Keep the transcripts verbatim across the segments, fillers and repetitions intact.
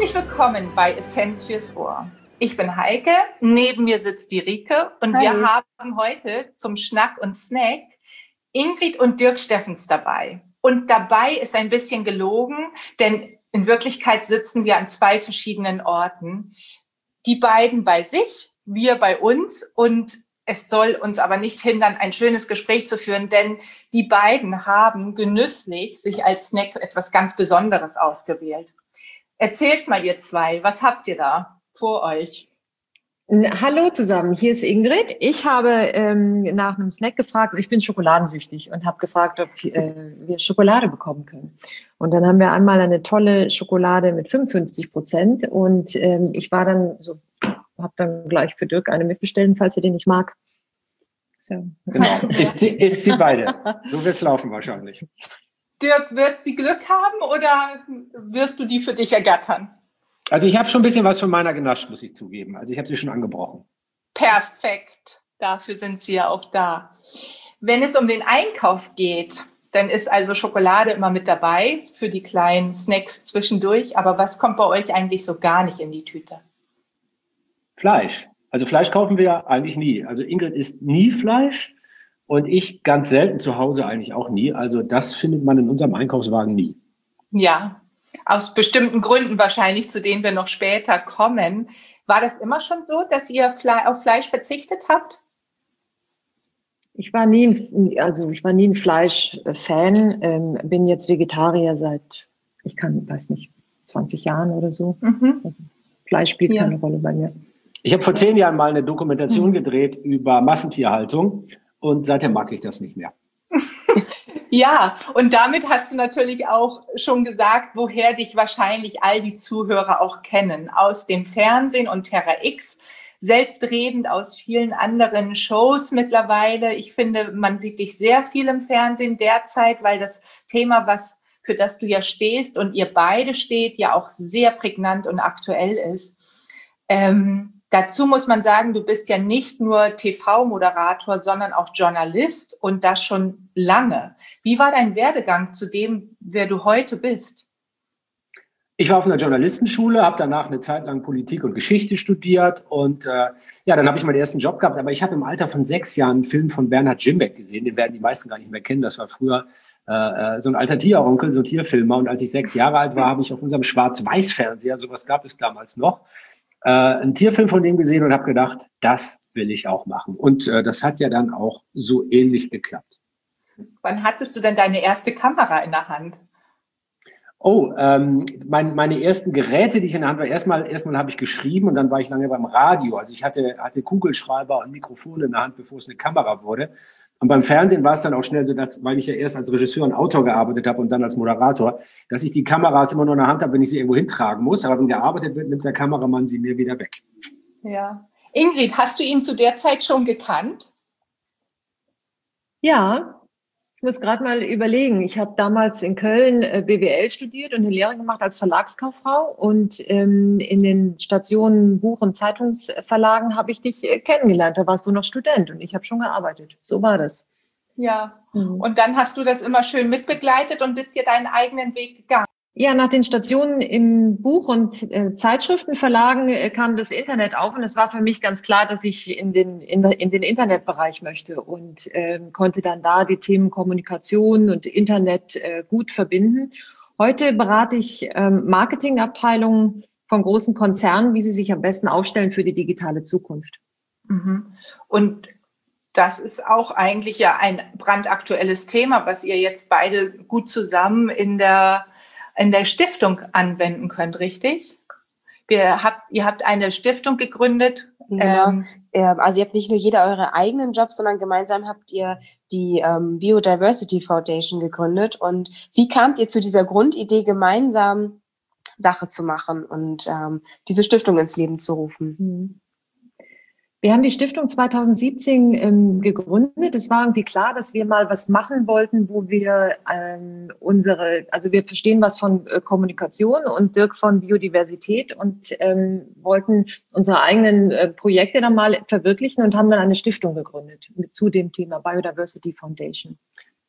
Herzlich willkommen bei Essenz fürs Ohr. Ich bin Heike, neben mir sitzt die Rike und Hi. Wir haben heute zum Schnack und Snack Ingrid und Dirk Steffens dabei. Und dabei ist ein bisschen gelogen, denn in Wirklichkeit sitzen wir an zwei verschiedenen Orten. Die beiden bei sich, wir bei uns, und es soll uns aber nicht hindern, ein schönes Gespräch zu führen, denn die beiden haben genüsslich sich als Snack etwas ganz Besonderes ausgewählt. Erzählt mal, ihr zwei, was habt ihr da vor euch? Hallo zusammen, hier ist Ingrid. Ich habe ähm, nach einem Snack gefragt. Ich bin schokoladensüchtig und habe gefragt, ob äh, wir Schokolade bekommen können. Und dann haben wir einmal eine tolle Schokolade mit fünfundfünfzig Prozent und ähm, ich war dann so, habe dann gleich für Dirk eine mitbestellt, falls er den nicht mag. So. Genau, isst sie, isst sie beide. So wird's laufen wahrscheinlich. Dirk, wirst du Glück haben oder wirst du die für dich ergattern? Also ich habe schon ein bisschen was von meiner genascht, muss ich zugeben. Also ich habe sie schon angebrochen. Perfekt, dafür sind sie ja auch da. Wenn es um den Einkauf geht, dann ist also Schokolade immer mit dabei für die kleinen Snacks zwischendurch. Aber was kommt bei euch eigentlich so gar nicht in die Tüte? Fleisch. Also Fleisch kaufen wir eigentlich nie. Also Ingrid isst nie Fleisch. Und ich ganz selten zu Hause eigentlich auch nie. Also das findet man in unserem Einkaufswagen nie. Ja, aus bestimmten Gründen wahrscheinlich, zu denen wir noch später kommen. War das immer schon so, dass ihr auf Fleisch verzichtet habt? Ich war nie, ein, also ich war nie ein Fleischfan. Ähm, bin jetzt Vegetarier seit, ich kann, weiß nicht, zwanzig Jahren oder so. Mhm. Also Fleisch spielt ja keine Rolle bei mir. Ich habe vor zehn Jahren mal eine Dokumentation mhm. gedreht über Massentierhaltung. Und seitdem mag ich das nicht mehr. Ja, und damit hast du natürlich auch schon gesagt, woher dich wahrscheinlich all die Zuhörer auch kennen. Aus dem Fernsehen und Terra X, selbstredend aus vielen anderen Shows mittlerweile. Ich finde, man sieht dich sehr viel im Fernsehen derzeit, weil das Thema, was für das du ja stehst und ihr beide steht, ja auch sehr prägnant und aktuell ist. Ähm, Dazu muss man sagen, du bist ja nicht nur T V-Moderator, sondern auch Journalist und das schon lange. Wie war dein Werdegang zu dem, wer du heute bist? Ich war auf einer Journalistenschule, habe danach eine Zeit lang Politik und Geschichte studiert und äh, ja, dann habe ich meinen ersten Job gehabt. Aber ich habe im Alter von sechs Jahren einen Film von Bernhard Jimbeck gesehen. Den werden die meisten gar nicht mehr kennen. Das war früher äh, so ein alter Tieronkel, so ein Tierfilmer. Und als ich sechs Jahre alt war, habe ich auf unserem Schwarz-Weiß-Fernseher, sowas gab es damals noch, Äh, einen Tierfilm von dem gesehen und habe gedacht, das will ich auch machen. Und äh, das hat ja dann auch so ähnlich geklappt. Wann hattest du denn deine erste Kamera in der Hand? Oh, ähm, mein, meine ersten Geräte, die ich in der Hand war, erstmal, erstmal habe ich geschrieben und dann war ich lange beim Radio. Also ich hatte, hatte Kugelschreiber und Mikrofone in der Hand, bevor es eine Kamera wurde. Und beim Fernsehen war es dann auch schnell so, dass, weil ich ja erst als Regisseur und Autor gearbeitet habe und dann als Moderator, dass ich die Kameras immer nur in der Hand habe, wenn ich sie irgendwo hintragen muss. Aber wenn gearbeitet wird, nimmt der Kameramann sie mir wieder weg. Ja. Ingrid, hast du ihn zu der Zeit schon gekannt? Ja, ich muss gerade mal überlegen. Ich habe damals in Köln äh, B W L studiert und eine Lehre gemacht als Verlagskauffrau. Und ähm, in den Stationen Buch- und Zeitungsverlagen habe ich dich äh, kennengelernt. Da warst du noch Student und ich habe schon gearbeitet. So war das. Ja, mhm. Und dann hast du das immer schön mitbegleitet und bist dir deinen eigenen Weg gegangen. Ja, nach den Stationen im Buch- und äh, Zeitschriftenverlagen äh, kam das Internet auf und es war für mich ganz klar, dass ich in den, in, in den Internetbereich möchte und äh, konnte dann da die Themen Kommunikation und Internet äh, gut verbinden. Heute berate ich ähm, Marketingabteilungen von großen Konzernen, wie sie sich am besten aufstellen für die digitale Zukunft. Mhm. Und das ist auch eigentlich ja ein brandaktuelles Thema, was ihr jetzt beide gut zusammen in der in der Stiftung anwenden könnt, richtig? Wir habt, ihr habt eine Stiftung gegründet. Genau. Ähm, also ihr habt nicht nur jeder eure eigenen Jobs, sondern gemeinsam habt ihr die ähm, Biodiversity Foundation gegründet. Und wie kamt ihr zu dieser Grundidee, gemeinsam Sache zu machen und ähm, diese Stiftung ins Leben zu rufen? Mhm. Wir haben die Stiftung zweitausendsiebzehn ähm, gegründet. Es war irgendwie klar, dass wir mal was machen wollten, wo wir ähm, unsere, also wir verstehen was von äh, Kommunikation und Dirk von Biodiversität und ähm, wollten unsere eigenen äh, Projekte dann mal verwirklichen und haben dann eine Stiftung gegründet mit, zu dem Thema Biodiversity Foundation.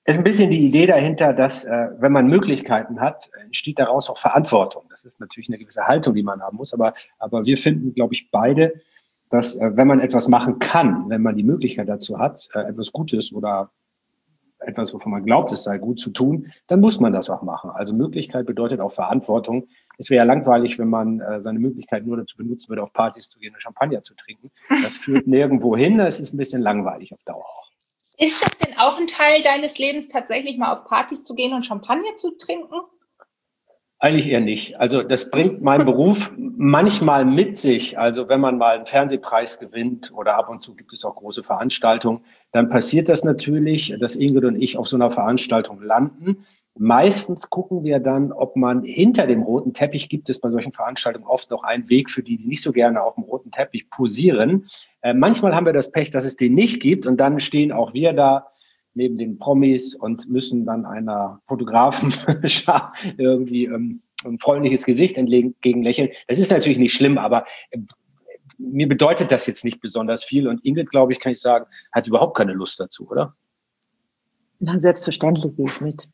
ist ein bisschen die Idee dahinter, dass äh, wenn man Möglichkeiten hat, entsteht daraus auch Verantwortung. Das ist natürlich eine gewisse Haltung, die man haben muss. Aber, aber wir finden, glaube ich, beide, dass äh, wenn man etwas machen kann, wenn man die Möglichkeit dazu hat, äh, etwas Gutes oder etwas, wovon man glaubt, es sei gut zu tun, dann muss man das auch machen. Also Möglichkeit bedeutet auch Verantwortung. Es wäre ja langweilig, wenn man äh, seine Möglichkeit nur dazu benutzen würde, auf Partys zu gehen und Champagner zu trinken. Das führt nirgendwo hin. Das ist ein bisschen langweilig auf Dauer. Ist das denn auch ein Teil deines Lebens, tatsächlich mal auf Partys zu gehen und Champagner zu trinken? Eigentlich eher nicht. Also das bringt mein Beruf manchmal mit sich. Also wenn man mal einen Fernsehpreis gewinnt oder ab und zu gibt es auch große Veranstaltungen, dann passiert das natürlich, dass Ingrid und ich auf so einer Veranstaltung landen. Meistens gucken wir dann, ob man hinter dem roten Teppich, gibt es bei solchen Veranstaltungen oft noch einen Weg für die, die nicht so gerne auf dem roten Teppich posieren. Äh, manchmal haben wir das Pech, dass es den nicht gibt und dann stehen auch wir da neben den Promis und müssen dann einer Fotografen irgendwie ähm, ein freundliches Gesicht entgegenlächeln. Das ist natürlich nicht schlimm, aber äh, mir bedeutet das jetzt nicht besonders viel. Und Ingrid, glaube ich, kann ich sagen, hat überhaupt keine Lust dazu, oder? Na, selbstverständlich gehe ich mit.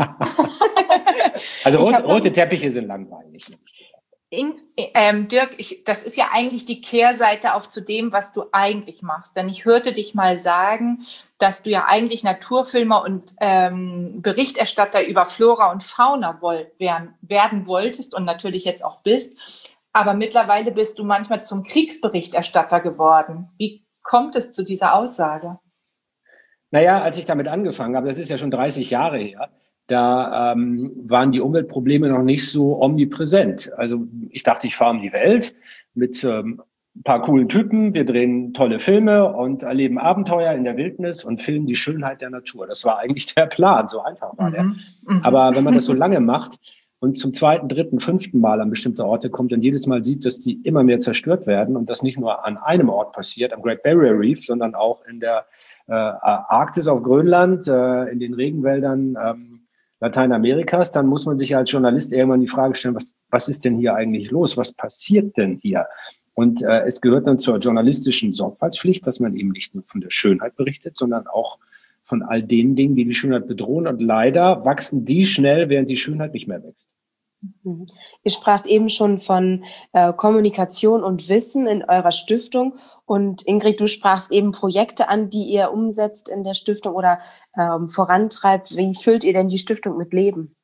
Also rot, rote Teppiche sind langweilig. In, ähm, Dirk, ich, das ist ja eigentlich die Kehrseite auch zu dem, was du eigentlich machst. Denn ich hörte dich mal sagen, dass du ja eigentlich Naturfilmer und ähm, Berichterstatter über Flora und Fauna woll, werden, werden wolltest und natürlich jetzt auch bist. Aber mittlerweile bist du manchmal zum Kriegsberichterstatter geworden. Wie kommt es zu dieser Aussage? Naja, als ich damit angefangen habe, das ist ja schon dreißig Jahre her, da ähm, waren die Umweltprobleme noch nicht so omnipräsent. Also ich dachte, ich fahre um die Welt mit ähm, ein paar coolen Typen, wir drehen tolle Filme und erleben Abenteuer in der Wildnis und filmen die Schönheit der Natur. Das war eigentlich der Plan, so einfach war der. Mhm. Aber wenn man das so lange macht und zum zweiten, dritten, fünften Mal an bestimmte Orte kommt und jedes Mal sieht, dass die immer mehr zerstört werden und das nicht nur an einem Ort passiert, am Great Barrier Reef, sondern auch in der äh, Arktis auf Grönland, äh, in den Regenwäldern ähm, Lateinamerikas, dann muss man sich als Journalist irgendwann die Frage stellen, was, was ist denn hier eigentlich los? Was passiert denn hier? Und äh, es gehört dann zur journalistischen Sorgfaltspflicht, dass man eben nicht nur von der Schönheit berichtet, sondern auch von all den Dingen, die die Schönheit bedrohen. Und leider wachsen die schnell, während die Schönheit nicht mehr wächst. Ihr spracht eben schon von äh, Kommunikation und Wissen in eurer Stiftung. Und Ingrid, du sprachst eben Projekte an, die ihr umsetzt in der Stiftung oder ähm, vorantreibt. Wie füllt ihr denn die Stiftung mit Leben?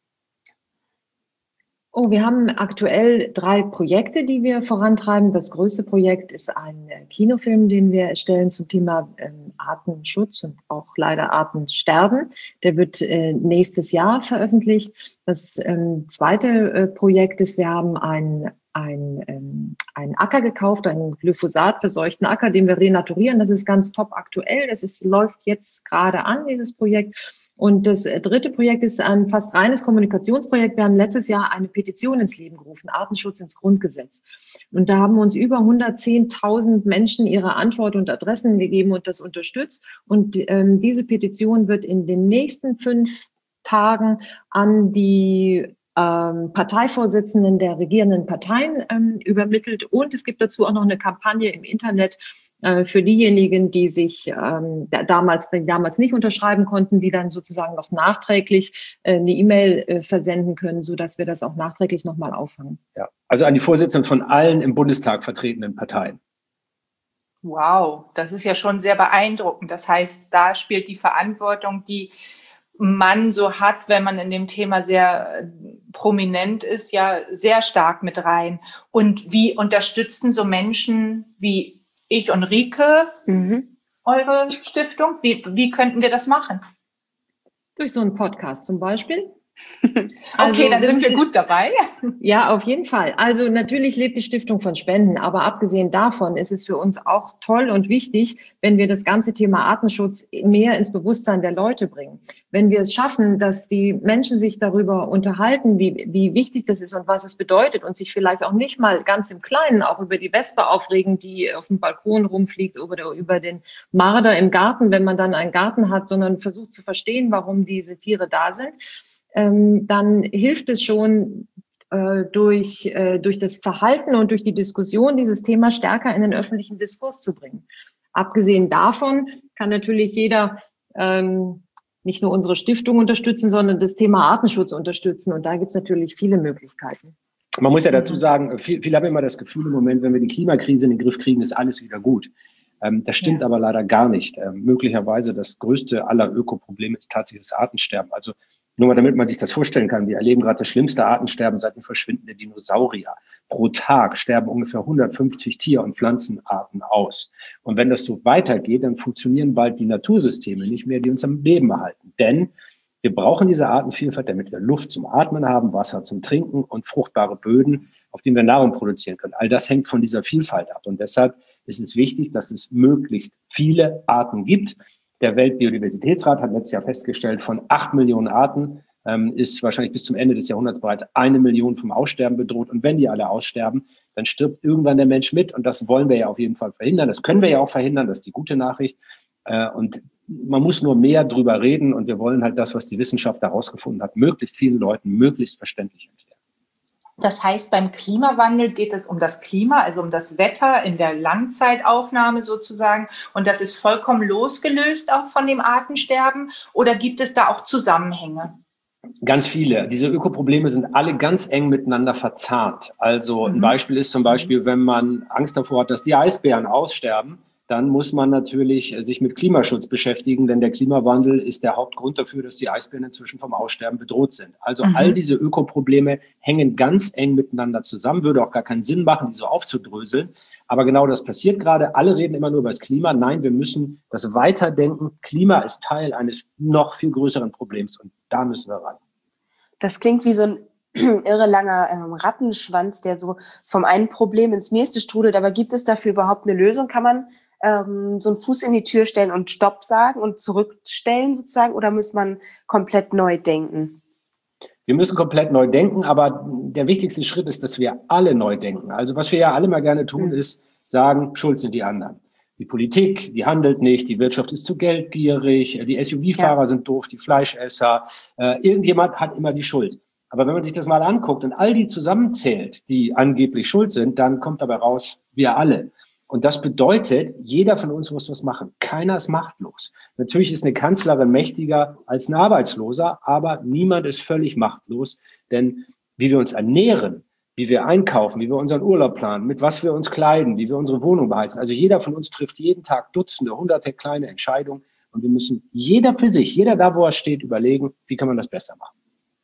Oh, wir haben aktuell drei Projekte, die wir vorantreiben. Das größte Projekt ist ein Kinofilm, den wir erstellen zum Thema ähm, Artenschutz und auch leider Artensterben. Der wird äh, nächstes Jahr veröffentlicht. Das ähm, zweite äh, Projekt ist, wir haben ein ein, ähm, einen Acker gekauft, einen glyphosat-verseuchten Acker, den wir renaturieren. Das ist ganz top aktuell. Das ist, läuft jetzt gerade an, dieses Projekt. Und das dritte Projekt ist ein fast reines Kommunikationsprojekt. Wir haben letztes Jahr eine Petition ins Leben gerufen, Artenschutz ins Grundgesetz. Und da haben uns über hundertzehntausend Menschen ihre Antwort und Adressen gegeben und das unterstützt. Und ähm, diese Petition wird in den nächsten fünf Tagen an die ähm, Parteivorsitzenden der regierenden Parteien ähm, übermittelt. Und es gibt dazu auch noch eine Kampagne im Internet, für diejenigen, die sich ähm, damals, die damals nicht unterschreiben konnten, die dann sozusagen noch nachträglich äh, eine E-Mail äh, versenden können, so dass wir das auch nachträglich nochmal auffangen. Ja, also an die Vorsitzenden von allen im Bundestag vertretenen Parteien. Wow, das ist ja schon sehr beeindruckend. Das heißt, da spielt die Verantwortung, die man so hat, wenn man in dem Thema sehr prominent ist, ja sehr stark mit rein. Und wie unterstützen so Menschen wie ich und Rike, mhm. eure Stiftung? Wie, wie könnten wir das machen? Durch so einen Podcast zum Beispiel. Also, okay, dann sind wir gut dabei. Ja, auf jeden Fall. Also natürlich lebt die Stiftung von Spenden, aber abgesehen davon ist es für uns auch toll und wichtig, wenn wir das ganze Thema Artenschutz mehr ins Bewusstsein der Leute bringen. Wenn wir es schaffen, dass die Menschen sich darüber unterhalten, wie, wie wichtig das ist und was es bedeutet und sich vielleicht auch nicht mal ganz im Kleinen auch über die Wespe aufregen, die auf dem Balkon rumfliegt oder über den Marder im Garten, wenn man dann einen Garten hat, sondern versucht zu verstehen, warum diese Tiere da sind. Ähm, dann hilft es schon, äh, durch, äh, durch das Verhalten und durch die Diskussion dieses Thema stärker in den öffentlichen Diskurs zu bringen. Abgesehen davon kann natürlich jeder ähm, nicht nur unsere Stiftung unterstützen, sondern das Thema Artenschutz unterstützen. Und da gibt es natürlich viele Möglichkeiten. Man muss ja dazu sagen, viele viel haben immer das Gefühl im Moment, wenn wir die Klimakrise in den Griff kriegen, ist alles wieder gut. Ähm, das stimmt ja. aber leider gar nicht. Ähm, möglicherweise das größte aller Ökoprobleme ist tatsächlich das Artensterben. Also nur mal, damit man sich das vorstellen kann, wir erleben gerade das schlimmste Artensterben seit dem Verschwinden der Dinosaurier. Pro Tag sterben ungefähr hundertfünfzig Tier- und Pflanzenarten aus. Und wenn das so weitergeht, dann funktionieren bald die Natursysteme nicht mehr, die uns am Leben erhalten. Denn wir brauchen diese Artenvielfalt, damit wir Luft zum Atmen haben, Wasser zum Trinken und fruchtbare Böden, auf denen wir Nahrung produzieren können. All das hängt von dieser Vielfalt ab. Und deshalb ist es wichtig, dass es möglichst viele Arten gibt. Der Weltbiodiversitätsrat hat letztes Jahr festgestellt, von acht Millionen Arten ähm, ist wahrscheinlich bis zum Ende des Jahrhunderts bereits eine Million vom Aussterben bedroht. Und wenn die alle aussterben, dann stirbt irgendwann der Mensch mit. Und das wollen wir ja auf jeden Fall verhindern. Das können wir ja auch verhindern. Das ist die gute Nachricht. Äh, und man muss nur mehr drüber reden. Und wir wollen halt das, was die Wissenschaft herausgefunden hat, möglichst vielen Leuten möglichst verständlich erklären. Das heißt, beim Klimawandel geht es um das Klima, also um das Wetter in der Langzeitaufnahme sozusagen. Und das ist vollkommen losgelöst auch von dem Artensterben. Oder gibt es da auch Zusammenhänge? Ganz viele. Diese Ökoprobleme sind alle ganz eng miteinander verzahnt. Also ein Beispiel ist zum Beispiel, wenn man Angst davor hat, dass die Eisbären aussterben, dann muss man natürlich sich mit Klimaschutz beschäftigen, denn der Klimawandel ist der Hauptgrund dafür, dass die Eisbären inzwischen vom Aussterben bedroht sind. Also mhm. all diese Ökoprobleme hängen ganz eng miteinander zusammen, würde auch gar keinen Sinn machen, die so aufzudröseln. Aber genau das passiert gerade. Alle reden immer nur über das Klima. Nein, wir müssen das weiterdenken. Klima ist Teil eines noch viel größeren Problems und da müssen wir ran. Das klingt wie so ein irre langer ähm, Rattenschwanz, der so vom einen Problem ins nächste strudelt. Aber gibt es dafür überhaupt eine Lösung? Kann man ähm, so einen Fuß in die Tür stellen und Stopp sagen und zurückstellen sozusagen? Oder muss man komplett neu denken? Wir müssen komplett neu denken, aber der wichtigste Schritt ist, dass wir alle neu denken. Also was wir ja alle mal gerne tun, mhm. ist sagen, schuld sind die anderen. Die Politik, die handelt nicht, die Wirtschaft ist zu geldgierig, die S U V-Fahrer ja. sind doof, die Fleischesser. Äh, irgendjemand hat immer die Schuld. Aber wenn man sich das mal anguckt und all die zusammenzählt, die angeblich schuld sind, dann kommt dabei raus, wir alle. Und das bedeutet, jeder von uns muss was machen. Keiner ist machtlos. Natürlich ist eine Kanzlerin mächtiger als ein Arbeitsloser, aber niemand ist völlig machtlos. Denn wie wir uns ernähren, wie wir einkaufen, wie wir unseren Urlaub planen, mit was wir uns kleiden, wie wir unsere Wohnung beheizen. Also jeder von uns trifft jeden Tag Dutzende, hunderte kleine Entscheidungen. Und wir müssen jeder für sich, jeder da, wo er steht, überlegen, wie kann man das besser machen.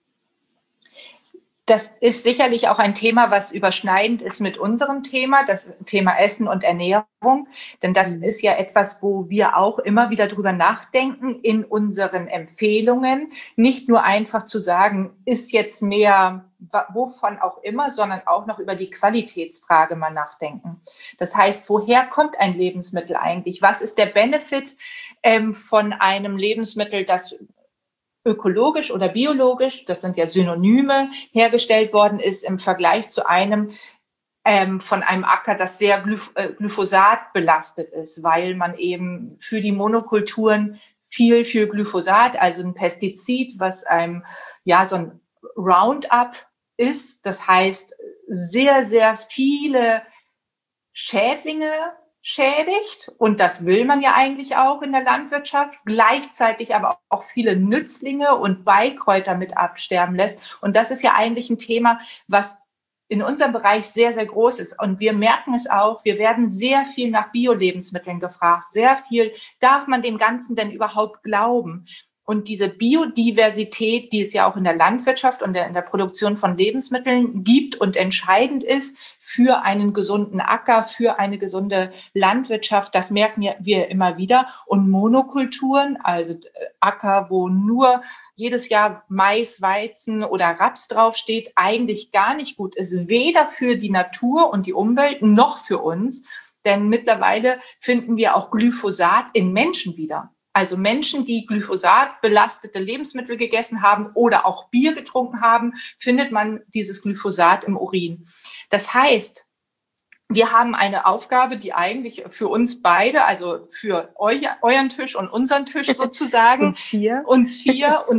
Das ist sicherlich auch ein Thema, was überschneidend ist mit unserem Thema, das Thema Essen und Ernährung. Denn das mhm. ist ja etwas, wo wir auch immer wieder drüber nachdenken in unseren Empfehlungen. Nicht nur einfach zu sagen, ist jetzt mehr, wovon auch immer, sondern auch noch über die Qualitätsfrage mal nachdenken. Das heißt, woher kommt ein Lebensmittel eigentlich? Was ist der Benefit ähm, von einem Lebensmittel, das ökologisch oder biologisch, das sind ja Synonyme, hergestellt worden ist im Vergleich zu einem ähm, von einem Acker, das sehr Glyph- äh, Glyphosat belastet ist, weil man eben für die Monokulturen viel für Glyphosat, also ein Pestizid, was einem ja so ein Roundup ist, das heißt sehr, sehr viele Schädlinge schädigt. Und das will man ja eigentlich auch in der Landwirtschaft. Gleichzeitig aber auch viele Nützlinge und Beikräuter mit absterben lässt. Und das ist ja eigentlich ein Thema, was in unserem Bereich sehr, sehr groß ist. Und wir merken es auch, wir werden sehr viel nach Bio-Lebensmitteln gefragt. Sehr viel, darf man dem Ganzen denn überhaupt glauben? Und diese Biodiversität, die es ja auch in der Landwirtschaft und in der Produktion von Lebensmitteln gibt und entscheidend ist für einen gesunden Acker, für eine gesunde Landwirtschaft, das merken wir immer wieder. Und Monokulturen, also Acker, wo nur jedes Jahr Mais, Weizen oder Raps draufsteht, eigentlich gar nicht gut ist, weder für die Natur und die Umwelt noch für uns. Denn mittlerweile finden wir auch Glyphosat in Menschen wieder. Also Menschen, die Glyphosat belastete Lebensmittel gegessen haben oder auch Bier getrunken haben, findet man dieses Glyphosat im Urin. Das heißt, wir haben eine Aufgabe, die eigentlich für uns beide, also für euch, euren Tisch und unseren Tisch sozusagen, uns vier, uns vier, uns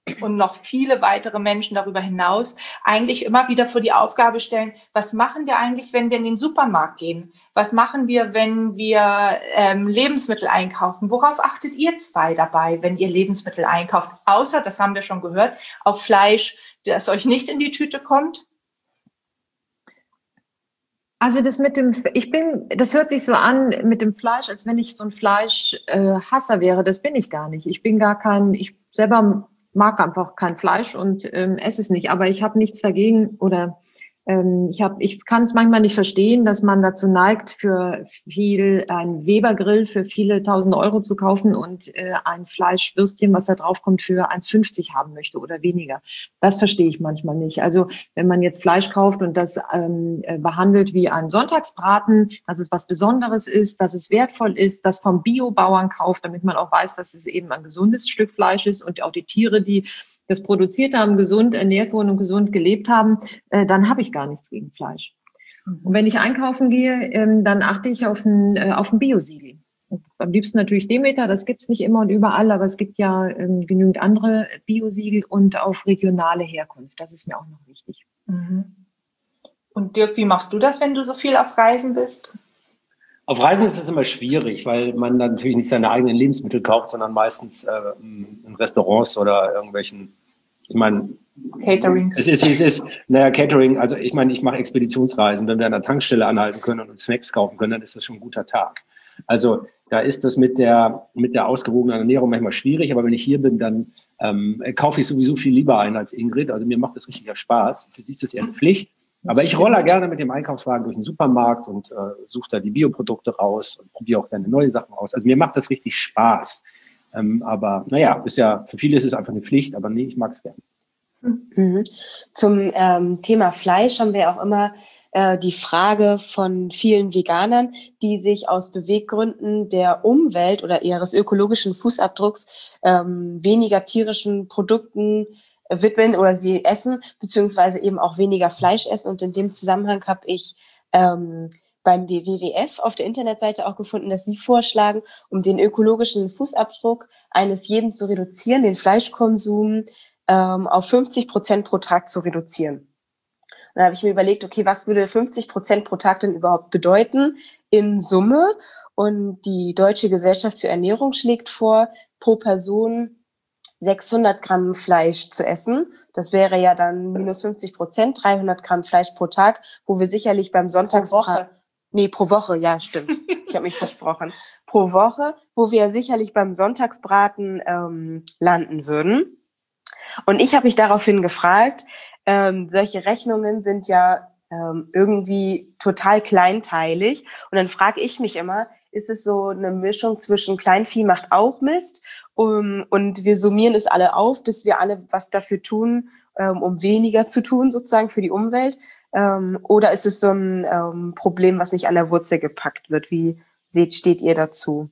und noch viele weitere Menschen darüber hinaus eigentlich immer wieder vor die Aufgabe stellen, was machen wir eigentlich, wenn wir in den Supermarkt gehen? Was machen wir, wenn wir ähm, Lebensmittel einkaufen? Worauf achtet ihr zwei dabei, wenn ihr Lebensmittel einkauft? Außer, das haben wir schon gehört, auf Fleisch, das euch nicht in die Tüte kommt? Also das mit dem, ich bin, das hört sich so an mit dem Fleisch, als wenn ich so ein Fleischhasser äh, wäre. Das bin ich gar nicht. Ich bin gar kein, ich selber mag einfach kein Fleisch und ähm, esse es nicht. Aber ich habe nichts dagegen oder ähm, ich habe, ich kann es manchmal nicht verstehen, dass man dazu neigt, für viel ein Weber-Grill für viele tausend Euro zu kaufen und äh, ein Fleischwürstchen, was da drauf kommt, für eins fünfzig haben möchte oder weniger. Das verstehe ich manchmal nicht. Also wenn man jetzt Fleisch kauft und das ähm, behandelt wie ein Sonntagsbraten, dass es was Besonderes ist, dass es wertvoll ist, das vom Biobauern kauft, damit man auch weiß, dass es eben ein gesundes Stück Fleisch ist und auch die Tiere, die das produziert haben, gesund ernährt wurden und gesund gelebt haben, äh, dann habe ich gar nichts gegen Fleisch. Mhm. Und wenn ich einkaufen gehe, ähm, dann achte ich auf ein, äh, auf ein Biosiegel. Und am liebsten natürlich Demeter, das gibt's nicht immer und überall, aber es gibt ja ähm, genügend andere Biosiegel und auf regionale Herkunft. Das ist mir auch noch wichtig. Mhm. Und Dirk, wie machst du das, wenn du so viel auf Reisen bist? Auf Reisen ist es immer schwierig, weil man dann natürlich nicht seine eigenen Lebensmittel kauft, sondern meistens äh, in Restaurants oder irgendwelchen, ich meine, Caterings. Es ist, wie es ist. Naja, Catering, also ich meine, ich mache Expeditionsreisen. Wenn wir an der Tankstelle anhalten können und uns Snacks kaufen können, dann ist das schon ein guter Tag. Also da ist das mit der mit der ausgewogenen Ernährung manchmal schwierig, aber wenn ich hier bin, dann ähm, kaufe ich sowieso viel lieber ein als Ingrid. Also mir macht das richtig Spaß. Für sie ist das eher eine Pflicht. Aber ich rolle gerne mit dem Einkaufswagen durch den Supermarkt und äh, suche da die Bioprodukte raus und probiere auch gerne neue Sachen aus. Also mir macht das richtig Spaß. Ähm, aber naja, ist ja, für viele ist es einfach eine Pflicht, aber nee, ich mag es gerne. Mhm. Zum ähm, Thema Fleisch haben wir auch immer äh, die Frage von vielen Veganern, die sich aus Beweggründen der Umwelt oder ihres ökologischen Fußabdrucks ähm, weniger tierischen Produkten widmen oder sie essen, beziehungsweise eben auch weniger Fleisch essen. Und in dem Zusammenhang habe ich ähm, beim W W F auf der Internetseite auch gefunden, dass sie vorschlagen, um den ökologischen Fußabdruck eines jeden zu reduzieren, den Fleischkonsum ähm, auf fünfzig Prozent pro Tag zu reduzieren. Und dann habe ich mir überlegt, okay, was würde fünfzig Prozent pro Tag denn überhaupt bedeuten in Summe? Und die Deutsche Gesellschaft für Ernährung schlägt vor, pro Person sechshundert Gramm Fleisch zu essen. Das wäre ja dann minus fünfzig Prozent, dreihundert Gramm Fleisch pro Tag, wo wir sicherlich beim Sonntagsbraten... Nee, pro Woche, ja, stimmt. Ich habe mich versprochen. Pro Woche, wo wir sicherlich beim Sonntagsbraten ähm, landen würden. Und ich habe mich daraufhin gefragt, ähm, solche Rechnungen sind ja ähm, irgendwie total kleinteilig. Und dann frage ich mich immer, ist es so eine Mischung zwischen Kleinvieh macht auch Mist um, und wir summieren es alle auf, bis wir alle was dafür tun, ähm, um weniger zu tun, sozusagen für die Umwelt? Ähm, oder ist es so ein ähm, Problem, was nicht an der Wurzel gepackt wird? Wie seht, steht ihr dazu?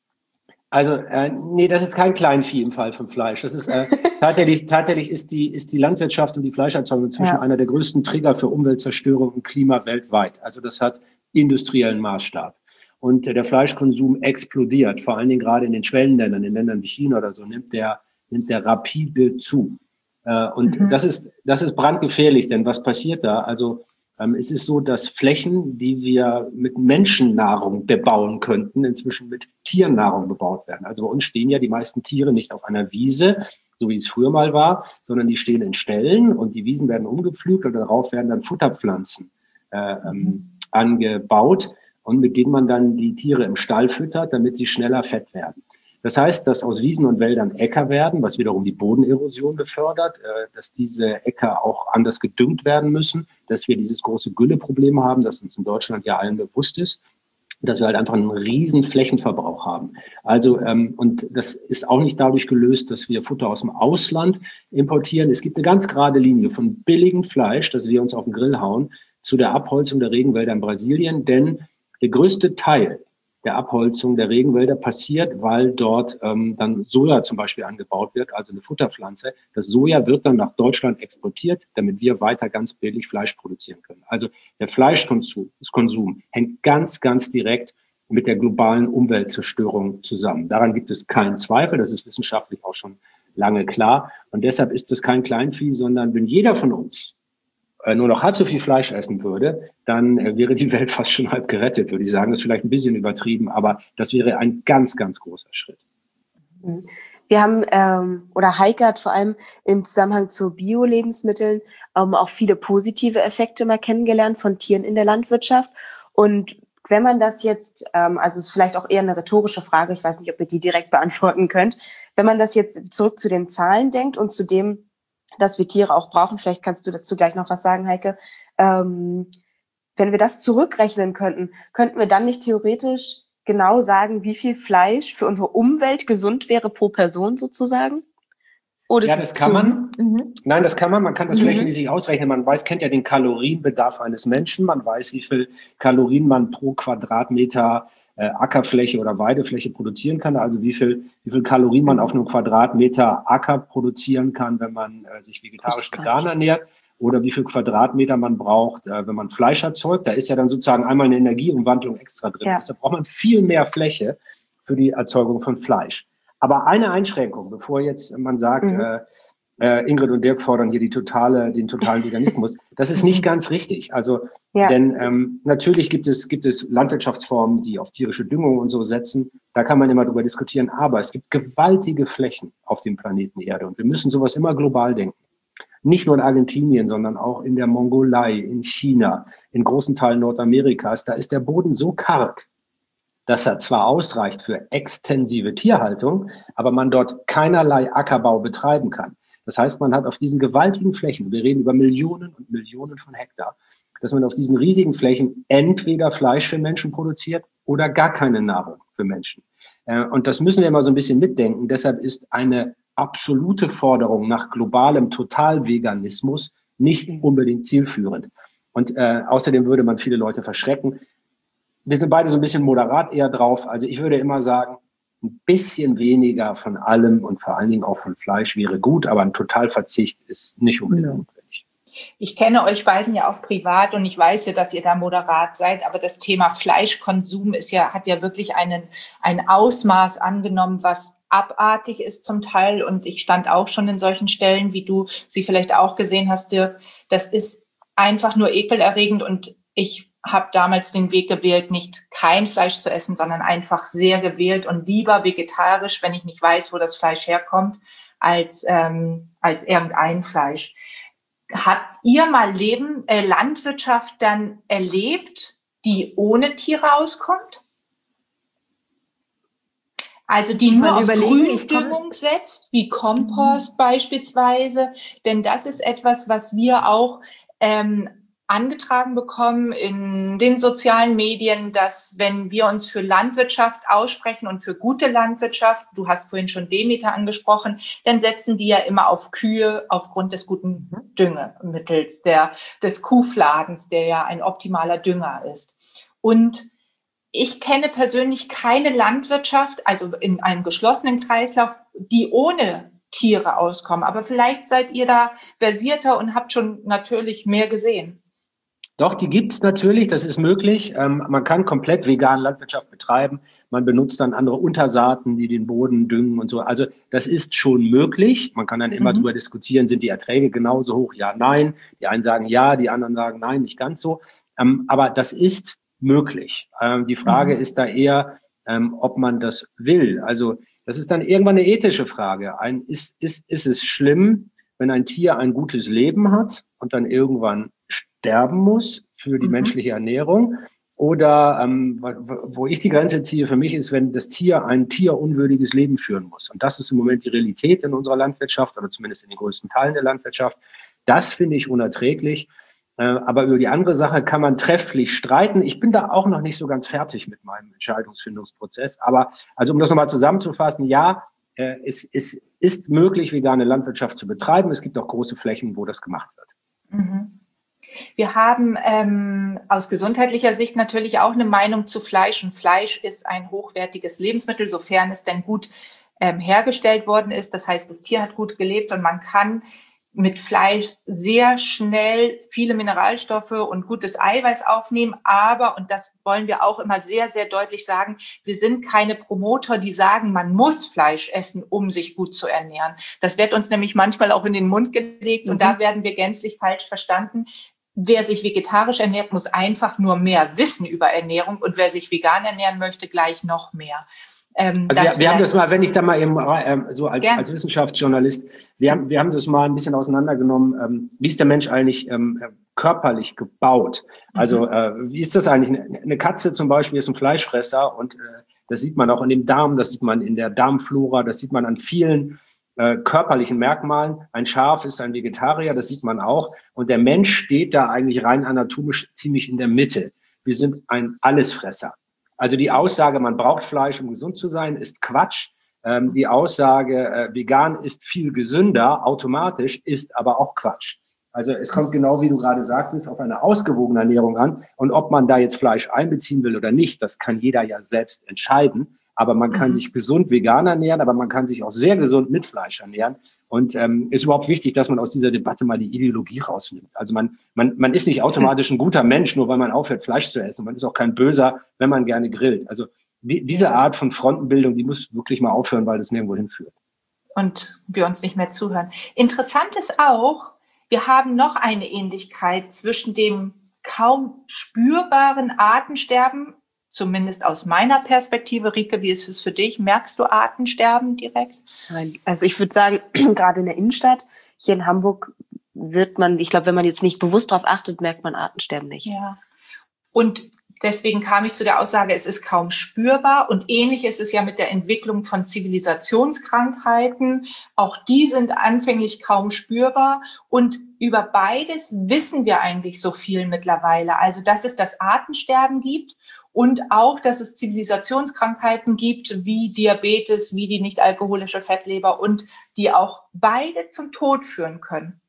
Also, äh, nee, das ist kein Kleinvieh im Fall von Fleisch. Das ist äh, tatsächlich, tatsächlich ist die, ist die Landwirtschaft und die Fleischerzeugung inzwischen ja. einer der größten Trigger für Umweltzerstörung und Klima weltweit. Also das hat industriellen Maßstab. Und äh, der Fleischkonsum explodiert, vor allen Dingen gerade in den Schwellenländern, in Ländern wie China oder so, nimmt der, nimmt der rapide zu. Äh, und mhm. das ist, das ist brandgefährlich, denn was passiert da? Also, es ist so, dass Flächen, die wir mit Menschennahrung bebauen könnten, inzwischen mit Tiernahrung bebaut werden. Also bei uns stehen ja die meisten Tiere nicht auf einer Wiese, so wie es früher mal war, sondern die stehen in Ställen und die Wiesen werden umgepflügt und darauf werden dann Futterpflanzen äh, ähm, angebaut und mit denen man dann die Tiere im Stall füttert, damit sie schneller fett werden. Das heißt, dass aus Wiesen und Wäldern Äcker werden, was wiederum die Bodenerosion befördert, dass diese Äcker auch anders gedüngt werden müssen, dass wir dieses große Gülleproblem haben, das uns in Deutschland ja allen bewusst ist, dass wir halt einfach einen riesen Flächenverbrauch haben. Also, ähm, und das ist auch nicht dadurch gelöst, dass wir Futter aus dem Ausland importieren. Es gibt eine ganz gerade Linie von billigem Fleisch, das wir uns auf den Grill hauen, zu der Abholzung der Regenwälder in Brasilien, denn der größte Teil der Abholzung der Regenwälder passiert, weil dort ähm, dann Soja zum Beispiel angebaut wird, also eine Futterpflanze. Das Soja wird dann nach Deutschland exportiert, damit wir weiter ganz billig Fleisch produzieren können. Also der Fleischkonsum das Konsum hängt ganz, ganz direkt mit der globalen Umweltzerstörung zusammen. Daran gibt es keinen Zweifel, das ist wissenschaftlich auch schon lange klar. Und deshalb ist das kein Kleinvieh, sondern wenn jeder von uns äh, nur noch halb so viel Fleisch essen würde, dann äh, wäre die Welt fast schon halb gerettet, würde ich sagen. Das ist vielleicht ein bisschen übertrieben, aber das wäre ein ganz, ganz großer Schritt. Wir haben, ähm, oder Heike hat vor allem im Zusammenhang zu Bio-Lebensmitteln ähm, auch viele positive Effekte mal kennengelernt von Tieren in der Landwirtschaft. Und wenn man das jetzt, ähm, also ist vielleicht auch eher eine rhetorische Frage, ich weiß nicht, ob ihr die direkt beantworten könnt, wenn man das jetzt zurück zu den Zahlen denkt und zu dem, dass wir Tiere auch brauchen, vielleicht kannst du dazu gleich noch was sagen, Heike, ähm, wenn wir das zurückrechnen könnten, könnten wir dann nicht theoretisch genau sagen, wie viel Fleisch für unsere Umwelt gesund wäre pro Person sozusagen? Oder ja, das kann man. Mhm. Nein, das kann man. Man kann das Mhm. flächenmäßig ausrechnen. Man weiß, kennt ja den Kalorienbedarf eines Menschen. Man weiß, wie viel Kalorien man pro Quadratmeter äh, Ackerfläche oder Weidefläche produzieren kann. Also wie viel, wie viel Kalorien man auf einem Quadratmeter Acker produzieren kann, wenn man äh, sich vegetarisch vegan ernährt. Oder wie viel Quadratmeter man braucht, äh, wenn man Fleisch erzeugt. Da ist ja dann sozusagen einmal eine Energieumwandlung extra drin. Ja. Deshalb braucht man viel mehr Fläche für die Erzeugung von Fleisch. Aber eine Einschränkung, bevor jetzt man sagt, mhm. äh, äh, Ingrid und Dirk fordern hier die totale, den totalen Veganismus, das ist nicht ganz richtig. Also, ja. denn ähm, natürlich gibt es gibt es Landwirtschaftsformen, die auf tierische Düngung und so setzen. Da kann man immer drüber diskutieren. Aber es gibt gewaltige Flächen auf dem Planeten Erde und wir müssen sowas immer global denken. Nicht nur in Argentinien, sondern auch in der Mongolei, in China, in großen Teilen Nordamerikas. Da ist der Boden so karg, dass er zwar ausreicht für extensive Tierhaltung, aber man dort keinerlei Ackerbau betreiben kann. Das heißt, man hat auf diesen gewaltigen Flächen, wir reden über Millionen und Millionen von Hektar, dass man auf diesen riesigen Flächen entweder Fleisch für Menschen produziert oder gar keine Nahrung für Menschen. Und das müssen wir immer so ein bisschen mitdenken. Deshalb ist eine absolute Forderung nach globalem Totalveganismus nicht unbedingt zielführend. Und äh, außerdem würde man viele Leute verschrecken. Wir sind beide so ein bisschen moderat eher drauf. Also ich würde immer sagen, ein bisschen weniger von allem und vor allen Dingen auch von Fleisch wäre gut, aber ein Totalverzicht ist nicht unbedingt ja. notwendig. Ich kenne euch beiden ja auch privat und ich weiß ja, dass ihr da moderat seid, aber das Thema Fleischkonsum ist ja, hat ja wirklich einen, ein Ausmaß angenommen, was abartig ist zum Teil. Und ich stand auch schon in solchen Stellen, wie du sie vielleicht auch gesehen hast, Dirk. Das ist einfach nur ekelerregend und ich habe damals den Weg gewählt, nicht kein Fleisch zu essen, sondern einfach sehr gewählt und lieber vegetarisch, wenn ich nicht weiß, wo das Fleisch herkommt, als, ähm, als irgendein Fleisch. Habt ihr mal Leben, äh, Landwirtschaft dann erlebt, die ohne Tiere auskommt? Also die nur auf Gründüngung setzt, wie Kompost mhm. beispielsweise. Denn das ist etwas, was wir auch ähm, angetragen bekommen in den sozialen Medien, dass wenn wir uns für Landwirtschaft aussprechen und für gute Landwirtschaft, du hast vorhin schon Demeter angesprochen, dann setzen die ja immer auf Kühe aufgrund des guten Düngemittels, der, des Kuhfladens, der ja ein optimaler Dünger ist. Und ich kenne persönlich keine Landwirtschaft, also in einem geschlossenen Kreislauf, die ohne Tiere auskommen. Aber vielleicht seid ihr da versierter und habt schon natürlich mehr gesehen. Doch, die gibt es natürlich, das ist möglich. Ähm, man kann komplett vegane Landwirtschaft betreiben. Man benutzt dann andere Untersaaten, die den Boden düngen und so. Also das ist schon möglich. Man kann dann immer mhm. darüber diskutieren, sind die Erträge genauso hoch? Ja, nein. Die einen sagen ja, die anderen sagen nein, nicht ganz so. Ähm, aber das ist möglich. Ähm, die Frage mhm. ist da eher, ähm, ob man das will. Also das ist dann irgendwann eine ethische Frage. Ein, ist, ist, ist es schlimm, wenn ein Tier ein gutes Leben hat und dann irgendwann sterben muss für die mhm. menschliche Ernährung? Oder ähm, wo ich die Grenze ziehe für mich ist, wenn das Tier ein tierunwürdiges Leben führen muss. Und das ist im Moment die Realität in unserer Landwirtschaft oder zumindest in den größten Teilen der Landwirtschaft. Das finde ich unerträglich. Aber über die andere Sache kann man trefflich streiten. Ich bin da auch noch nicht so ganz fertig mit meinem Entscheidungsfindungsprozess. Aber also um das nochmal zusammenzufassen, ja, es, es ist möglich, vegane Landwirtschaft zu betreiben. Es gibt auch große Flächen, wo das gemacht wird. Mhm. Wir haben ähm, aus gesundheitlicher Sicht natürlich auch eine Meinung zu Fleisch. Und Fleisch ist ein hochwertiges Lebensmittel, sofern es denn gut ähm, hergestellt worden ist. Das heißt, das Tier hat gut gelebt und man kann mit Fleisch sehr schnell viele Mineralstoffe und gutes Eiweiß aufnehmen. Aber, und das wollen wir auch immer sehr, sehr deutlich sagen, wir sind keine Promoter, die sagen, man muss Fleisch essen, um sich gut zu ernähren. Das wird uns nämlich manchmal auch in den Mund gelegt und mhm. da werden wir gänzlich falsch verstanden. Wer sich vegetarisch ernährt, muss einfach nur mehr wissen über Ernährung und wer sich vegan ernähren möchte, gleich noch mehr. Ähm, also wir, wir haben das mal, wenn ich da mal eben ähm, so als, als Wissenschaftsjournalist, wir haben, wir haben das mal ein bisschen auseinandergenommen, ähm, wie ist der Mensch eigentlich ähm, körperlich gebaut? Also mhm. äh, wie ist das eigentlich? Eine Katze zum Beispiel ist ein Fleischfresser und äh, das sieht man auch in dem Darm, das sieht man in der Darmflora, das sieht man an vielen äh, körperlichen Merkmalen. Ein Schaf ist ein Vegetarier, das sieht man auch. Und der Mensch steht da eigentlich rein anatomisch ziemlich in der Mitte. Wir sind ein Allesfresser. Also die Aussage, man braucht Fleisch, um gesund zu sein, ist Quatsch. Ähm, die Aussage, äh, vegan ist viel gesünder, automatisch, ist aber auch Quatsch. Also es kommt genau, wie du gerade sagtest, auf eine ausgewogene Ernährung an. Und ob man da jetzt Fleisch einbeziehen will oder nicht, das kann jeder ja selbst entscheiden. Aber man kann mhm. sich gesund vegan ernähren, aber man kann sich auch sehr gesund mit Fleisch ernähren. Und ähm, ist überhaupt wichtig, dass man aus dieser Debatte mal die Ideologie rausnimmt. Also man, man, man ist nicht automatisch ein guter Mensch, nur weil man aufhört, Fleisch zu essen. Man ist auch kein Böser, wenn man gerne grillt. Also die, diese Art von Frontenbildung, die muss wirklich mal aufhören, weil das nirgendwo hinführt. Und wir uns nicht mehr zuhören. Interessant ist auch, wir haben noch eine Ähnlichkeit zwischen dem kaum spürbaren Artensterben, zumindest aus meiner Perspektive. Rike, wie ist es für dich? Merkst du Artensterben direkt? Also ich würde sagen, gerade in der Innenstadt, hier in Hamburg wird man, ich glaube, wenn man jetzt nicht bewusst darauf achtet, merkt man Artensterben nicht. Ja. Und deswegen kam ich zu der Aussage, es ist kaum spürbar. Und ähnlich ist es ja mit der Entwicklung von Zivilisationskrankheiten. Auch die sind anfänglich kaum spürbar. Und über beides wissen wir eigentlich so viel mittlerweile. Also, dass es das Artensterben gibt und auch, dass es Zivilisationskrankheiten gibt, wie Diabetes, wie die nicht-alkoholische Fettleber und die auch beide zum Tod führen können.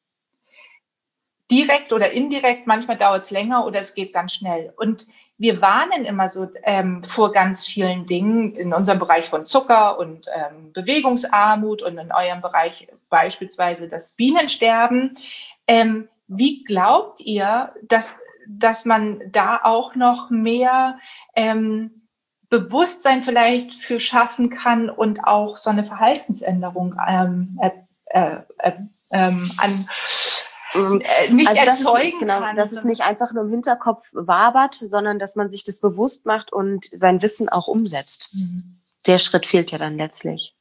Direkt oder indirekt, manchmal dauert es länger oder es geht ganz schnell. Und wir warnen immer so ähm, vor ganz vielen Dingen in unserem Bereich von Zucker und ähm, Bewegungsarmut und in eurem Bereich beispielsweise das Bienensterben. Ähm, wie glaubt ihr, dass, dass man da auch noch mehr ähm, Bewusstsein vielleicht für schaffen kann und auch so eine Verhaltensänderung ähm, äh, äh, äh, ähm, an nicht also erzeugen ist, genau, kann. Dass es nicht einfach nur im Hinterkopf wabert, sondern dass man sich das bewusst macht und sein Wissen auch umsetzt. Mhm. Der Schritt fehlt ja dann letztlich.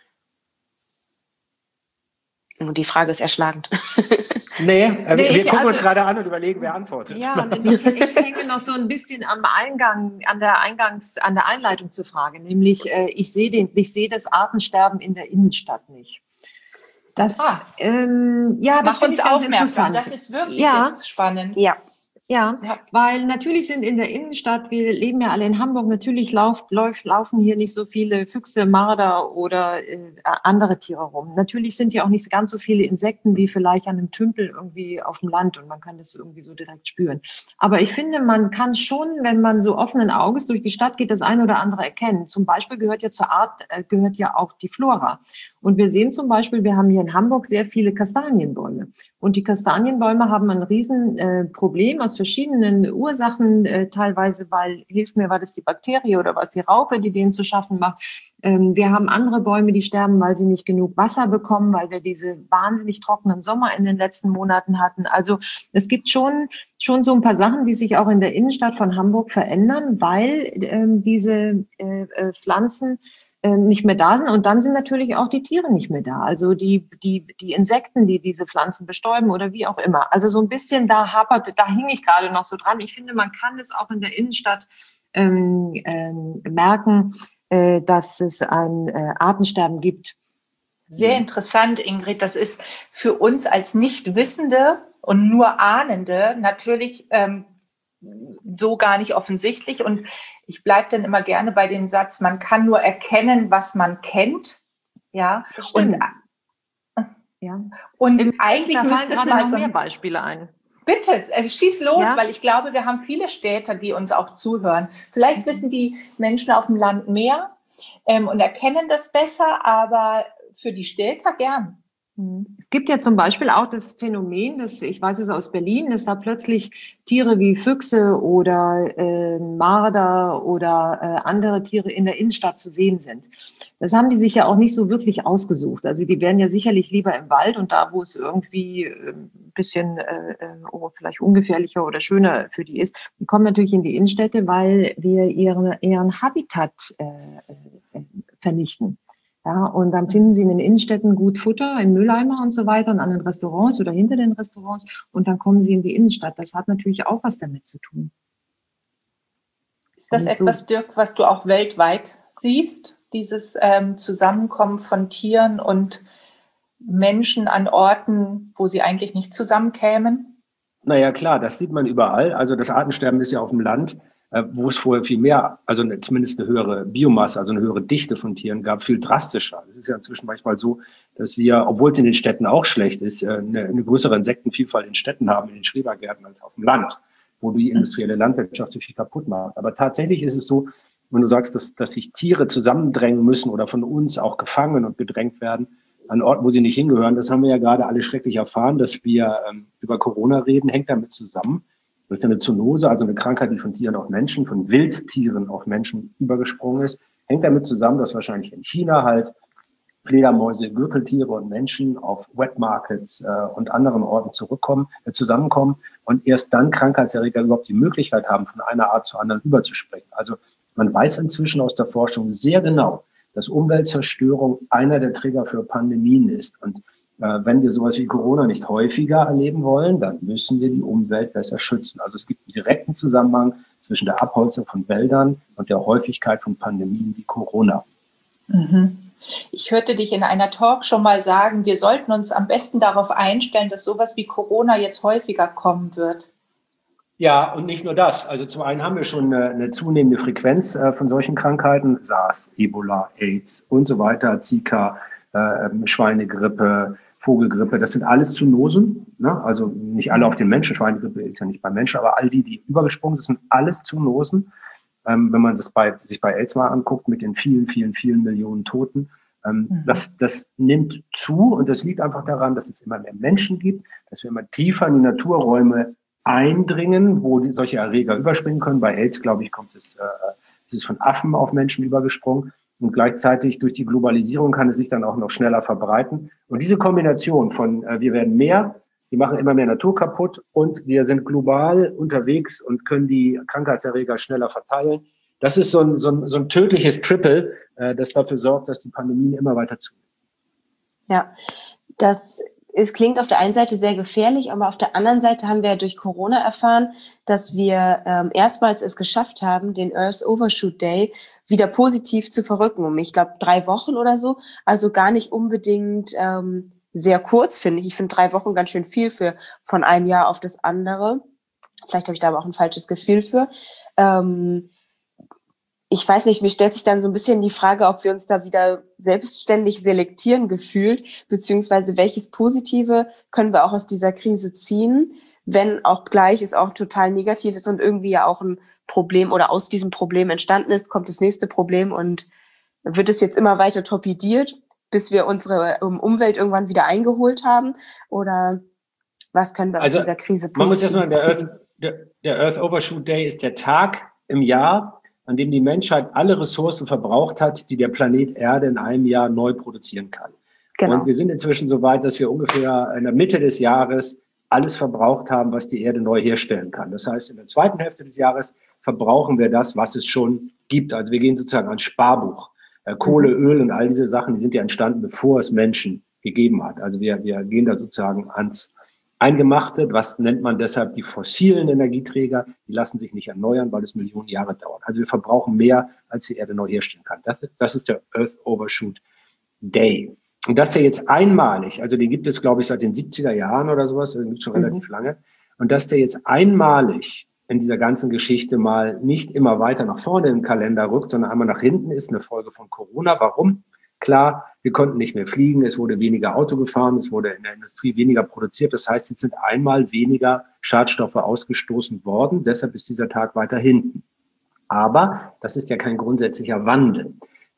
Und die Frage ist erschlagend. Nee, äh, nee wir gucken also, uns gerade an und überlegen, wer antwortet. Ja, ich, ich hänge noch so ein bisschen am Eingang, an der Eingangs, an der Einleitung zur Frage, nämlich äh, ich sehe den, ich sehe das Artensterben in der Innenstadt nicht. Das, ah, ähm, ja, das mach uns aufmerksam. Das ist wirklich ja. jetzt spannend. Ja. Ja, ja, weil natürlich sind in der Innenstadt, wir leben ja alle in Hamburg, natürlich lauf, lauf, laufen hier nicht so viele Füchse, Marder oder äh, andere Tiere rum. Natürlich sind hier auch nicht ganz so viele Insekten wie vielleicht an einem Tümpel irgendwie auf dem Land und man kann das irgendwie so direkt spüren. Aber ich finde, man kann schon, wenn man so offenen Auges durch die Stadt geht, das eine oder andere erkennen. Zum Beispiel gehört ja zur Art, äh, gehört ja auch die Flora. Und wir sehen zum Beispiel, wir haben hier in Hamburg sehr viele Kastanienbäume. Und die Kastanienbäume haben ein riesen äh, Problem aus verschiedenen Ursachen, äh, teilweise, weil, hilf mir, war das die Bakterie oder was die Raupe, die denen zu schaffen macht. Ähm, wir haben andere Bäume, die sterben, weil sie nicht genug Wasser bekommen, weil wir diese wahnsinnig trockenen Sommer in den letzten Monaten hatten. Also es gibt schon, schon so ein paar Sachen, die sich auch in der Innenstadt von Hamburg verändern, weil ähm, diese äh, äh, Pflanzen nicht mehr da sind. Und dann sind natürlich auch die Tiere nicht mehr da. Also die, die, die Insekten, die diese Pflanzen bestäuben oder wie auch immer. Also so ein bisschen da hapert, da hing ich gerade noch so dran. Ich finde, man kann es auch in der Innenstadt ähm, ähm, merken, äh, dass es ein äh, Artensterben gibt. Sehr interessant, Ingrid. Das ist für uns als Nichtwissende und nur Ahnende natürlich ähm, so gar nicht offensichtlich. Und ich bleibe dann immer gerne bei dem Satz, man kann nur erkennen, was man kennt. Ja, und, ja. und Im, eigentlich müsste es mal noch so mehr Beispiele ein. Bitte, äh, schieß los, ja? weil ich glaube, wir haben viele Städter, die uns auch zuhören. Vielleicht wissen die Menschen auf dem Land mehr ähm, und erkennen das besser, aber für die Städter gern. Es gibt ja zum Beispiel auch das Phänomen, dass, ich weiß es aus Berlin, dass da plötzlich Tiere wie Füchse oder äh, Marder oder äh, andere Tiere in der Innenstadt zu sehen sind. Das haben die sich ja auch nicht so wirklich ausgesucht. Also die wären ja sicherlich lieber im Wald und da, wo es irgendwie äh, ein bisschen äh, oh, vielleicht ungefährlicher oder schöner für die ist. Die kommen natürlich in die Innenstädte, weil wir ihre, ihren Habitat äh, äh, vernichten. Ja, und dann finden sie in den Innenstädten gut Futter, in Mülleimer und so weiter und an den Restaurants oder hinter den Restaurants und dann kommen sie in die Innenstadt. Das hat natürlich auch was damit zu tun. Ist das etwas, so, Dirk, was du auch weltweit siehst? Dieses ähm, Zusammenkommen von Tieren und Menschen an Orten, wo sie eigentlich nicht zusammenkämen? Naja, klar, das sieht man überall. Also das Artensterben ist ja auf dem Land, äh, wo es vorher viel mehr, also eine, zumindest eine höhere Biomasse, also eine höhere Dichte von Tieren gab, viel drastischer. Es ist ja inzwischen manchmal so, dass wir, obwohl es in den Städten auch schlecht ist, äh, eine, eine größere Insektenvielfalt in Städten haben, in den Schrebergärten, als auf dem Land, wo die industrielle Landwirtschaft so viel kaputt macht. Aber tatsächlich ist es so, wenn du sagst, dass, dass sich Tiere zusammendrängen müssen oder von uns auch gefangen und bedrängt werden, an Orten, wo sie nicht hingehören, das haben wir ja gerade alle schrecklich erfahren, dass wir ähm, über Corona reden, hängt damit zusammen. Das ist eine Zoonose, also eine Krankheit, die von Tieren auf Menschen, von Wildtieren auf Menschen übergesprungen ist, hängt damit zusammen, dass wahrscheinlich in China halt Fledermäuse, Gürteltiere und Menschen auf Wet Markets äh, und anderen Orten zurückkommen, äh, zusammenkommen und erst dann Krankheitserreger überhaupt die Möglichkeit haben, von einer Art zur anderen überzuspringen. Also man weiß inzwischen aus der Forschung sehr genau, dass Umweltzerstörung einer der Trigger für Pandemien ist. Und äh, wenn wir sowas wie Corona nicht häufiger erleben wollen, dann müssen wir die Umwelt besser schützen. Also es gibt einen direkten Zusammenhang zwischen der Abholzung von Wäldern und der Häufigkeit von Pandemien wie Corona. Mhm. Ich hörte dich in einer Talk schon mal sagen, wir sollten uns am besten darauf einstellen, dass sowas wie Corona jetzt häufiger kommen wird. Ja, und nicht nur das. Also zum einen haben wir schon eine, eine zunehmende Frequenz äh, von solchen Krankheiten, SARS, Ebola, AIDS und so weiter, Zika, äh, Schweinegrippe, Vogelgrippe. Das sind alles Zoonosen. Ne? Also nicht alle auf den Menschen. Schweinegrippe ist ja nicht beim Menschen, aber all die, die übergesprungen sind, sind alles Zoonosen. Ähm, wenn man das bei, sich bei AIDS mal anguckt, mit den vielen, vielen, vielen Millionen Toten. Ähm, mhm. das, das nimmt zu und das liegt einfach daran, dass es immer mehr Menschen gibt, dass wir immer tiefer in die Naturräume eindringen, wo die, solche Erreger überspringen können. Bei AIDS, glaube ich, kommt es, äh, es ist von Affen auf Menschen übergesprungen. Und gleichzeitig durch die Globalisierung kann es sich dann auch noch schneller verbreiten. Und diese Kombination von, äh, wir werden mehr, wir machen immer mehr Natur kaputt und wir sind global unterwegs und können die Krankheitserreger schneller verteilen. Das ist so ein, so ein, so ein tödliches Triple, äh, das dafür sorgt, dass die Pandemien immer weiter zunehmen. Ja, das Es klingt auf der einen Seite sehr gefährlich, aber auf der anderen Seite haben wir durch Corona erfahren, dass wir ähm, erstmals es geschafft haben, den Earth Overshoot Day wieder positiv zu verrücken. Um, ich glaube, drei Wochen oder so. Also gar nicht unbedingt ähm, sehr kurz, finde ich. Ich finde drei Wochen ganz schön viel für von einem Jahr auf das andere. Vielleicht habe ich da aber auch ein falsches Gefühl für. Ähm, Ich weiß nicht, mir stellt sich dann so ein bisschen die Frage, ob wir uns da wieder selbstständig selektieren gefühlt, beziehungsweise welches Positive können wir auch aus dieser Krise ziehen, wenn auch gleich es auch total negativ ist und irgendwie ja auch ein Problem oder aus diesem Problem entstanden ist, kommt das nächste Problem und wird es jetzt immer weiter torpediert, bis wir unsere Umwelt irgendwann wieder eingeholt haben? Oder was können wir also, aus dieser Krise positiv man muss erstmal, der ziehen? Earth, der, der Earth Overshoot Day ist der Tag im Jahr, an dem die Menschheit alle Ressourcen verbraucht hat, die der Planet Erde in einem Jahr neu produzieren kann. Genau. Und wir sind inzwischen so weit, dass wir ungefähr in der Mitte des Jahres alles verbraucht haben, was die Erde neu herstellen kann. Das heißt, in der zweiten Hälfte des Jahres verbrauchen wir das, was es schon gibt. Also wir gehen sozusagen ans Sparbuch. Äh, Kohle, mhm. Öl und all diese Sachen, die sind ja entstanden, bevor es Menschen gegeben hat. Also wir, wir gehen da sozusagen ans Eingemachte. Was nennt man deshalb die fossilen Energieträger? Die lassen sich nicht erneuern, weil es Millionen Jahre dauert. Also wir verbrauchen mehr, als die Erde neu herstellen kann. Das, das ist der Earth Overshoot Day. Und das ist ja jetzt einmalig, also den gibt es, glaube ich, seit den siebziger Jahren oder sowas, den gibt es schon mhm. relativ lange. Und dass der jetzt einmalig in dieser ganzen Geschichte mal nicht immer weiter nach vorne im Kalender rückt, sondern einmal nach hinten, ist eine Folge von Corona. Warum? Klar, wir konnten nicht mehr fliegen, es wurde weniger Auto gefahren, es wurde in der Industrie weniger produziert. Das heißt, jetzt sind einmal weniger Schadstoffe ausgestoßen worden. Deshalb ist dieser Tag weiter hinten. Aber das ist ja kein grundsätzlicher Wandel.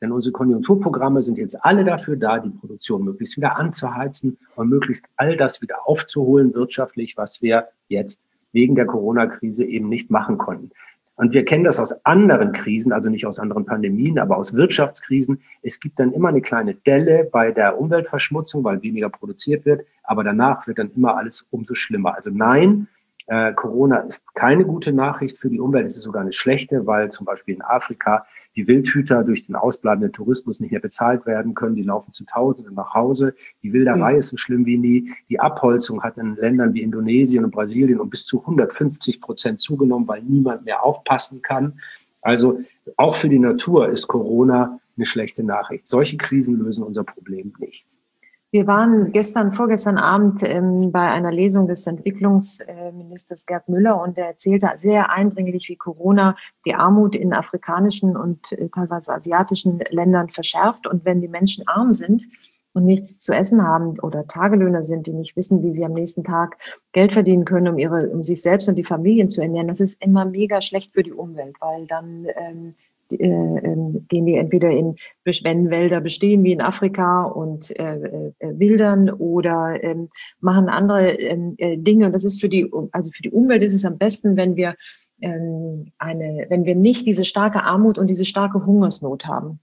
Denn unsere Konjunkturprogramme sind jetzt alle dafür da, die Produktion möglichst wieder anzuheizen und möglichst all das wieder aufzuholen wirtschaftlich, was wir jetzt wegen der Corona-Krise eben nicht machen konnten. Und wir kennen das aus anderen Krisen, also nicht aus anderen Pandemien, aber aus Wirtschaftskrisen. Es gibt dann immer eine kleine Delle bei der Umweltverschmutzung, weil weniger produziert wird. Aber danach wird dann immer alles umso schlimmer. Also nein, äh, Corona ist keine gute Nachricht für die Umwelt. Es ist sogar eine schlechte, weil zum Beispiel in Afrika die Wildhüter durch den ausbleibenden Tourismus nicht mehr bezahlt werden können. Die laufen zu Tausenden nach Hause. Die Wilderei mhm. ist so schlimm wie nie. Die Abholzung hat in Ländern wie Indonesien und Brasilien um bis zu hundertfünfzig Prozent zugenommen, weil niemand mehr aufpassen kann. Also auch für die Natur ist Corona eine schlechte Nachricht. Solche Krisen lösen unser Problem nicht. Wir waren gestern, vorgestern Abend ähm, bei einer Lesung des Entwicklungsministers Gerd Müller und er erzählte sehr eindringlich, wie Corona die Armut in afrikanischen und äh, teilweise asiatischen Ländern verschärft. Und wenn die Menschen arm sind und nichts zu essen haben oder Tagelöhner sind, die nicht wissen, wie sie am nächsten Tag Geld verdienen können, um ihre, um sich selbst und die Familien zu ernähren, das ist immer mega schlecht für die Umwelt, weil dann ähm, Die, äh, gehen die entweder in, wenn Wälder bestehen wie in Afrika und äh, äh, wildern oder äh, machen andere äh, Dinge. Und das ist für die, also für die Umwelt ist es am besten, wenn wir äh, eine, wenn wir nicht diese starke Armut und diese starke Hungersnot haben.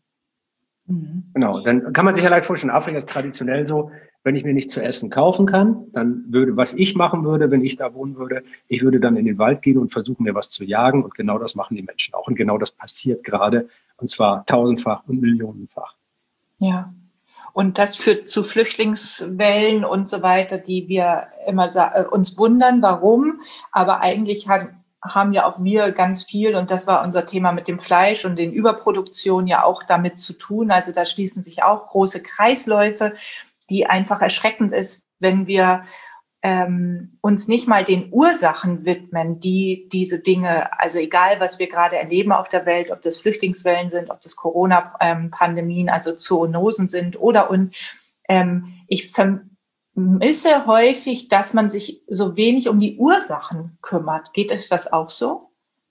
Genau, dann kann man sich ja leicht vorstellen, Afrika ist traditionell so, wenn ich mir nichts zu essen kaufen kann, dann würde, was ich machen würde, wenn ich da wohnen würde, ich würde dann in den Wald gehen und versuchen, mir was zu jagen und genau das machen die Menschen auch und genau das passiert gerade und zwar tausendfach und millionenfach. Ja, und das führt zu Flüchtlingswellen und so weiter, die wir immer sa- uns wundern, warum, aber eigentlich hat haben ja auch wir ganz viel, und das war unser Thema mit dem Fleisch und den Überproduktionen ja auch damit zu tun. Also da schließen sich auch große Kreisläufe, die einfach erschreckend ist, wenn wir ähm, uns nicht mal den Ursachen widmen, die diese Dinge, also egal, was wir gerade erleben auf der Welt, ob das Flüchtlingswellen sind, ob das Corona-Pandemien, also Zoonosen sind oder und ähm, ich verm- vermisse häufig, dass man sich so wenig um die Ursachen kümmert. Geht euch das auch so?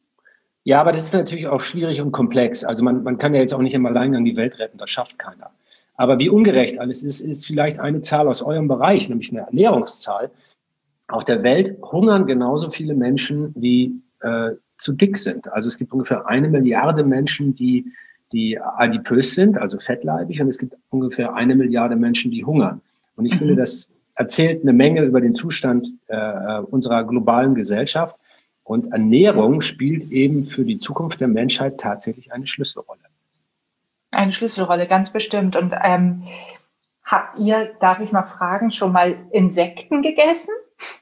Ja, aber das ist natürlich auch schwierig und komplex. Also man, man kann ja jetzt auch nicht im Alleingang die Welt retten, das schafft keiner. Aber wie ungerecht alles ist, ist vielleicht eine Zahl aus eurem Bereich, nämlich eine Ernährungszahl. Auf der Welt hungern genauso viele Menschen, wie äh, zu dick sind. Also es gibt ungefähr eine Milliarde Menschen, die, die adipös sind, also fettleibig, und es gibt ungefähr eine Milliarde Menschen, die hungern. Und ich mhm. finde, das erzählt eine Menge über den Zustand äh, unserer globalen Gesellschaft. Und Ernährung spielt eben für die Zukunft der Menschheit tatsächlich eine Schlüsselrolle. Eine Schlüsselrolle, ganz bestimmt. Und ähm, habt ihr, darf ich mal fragen, schon mal Insekten gegessen?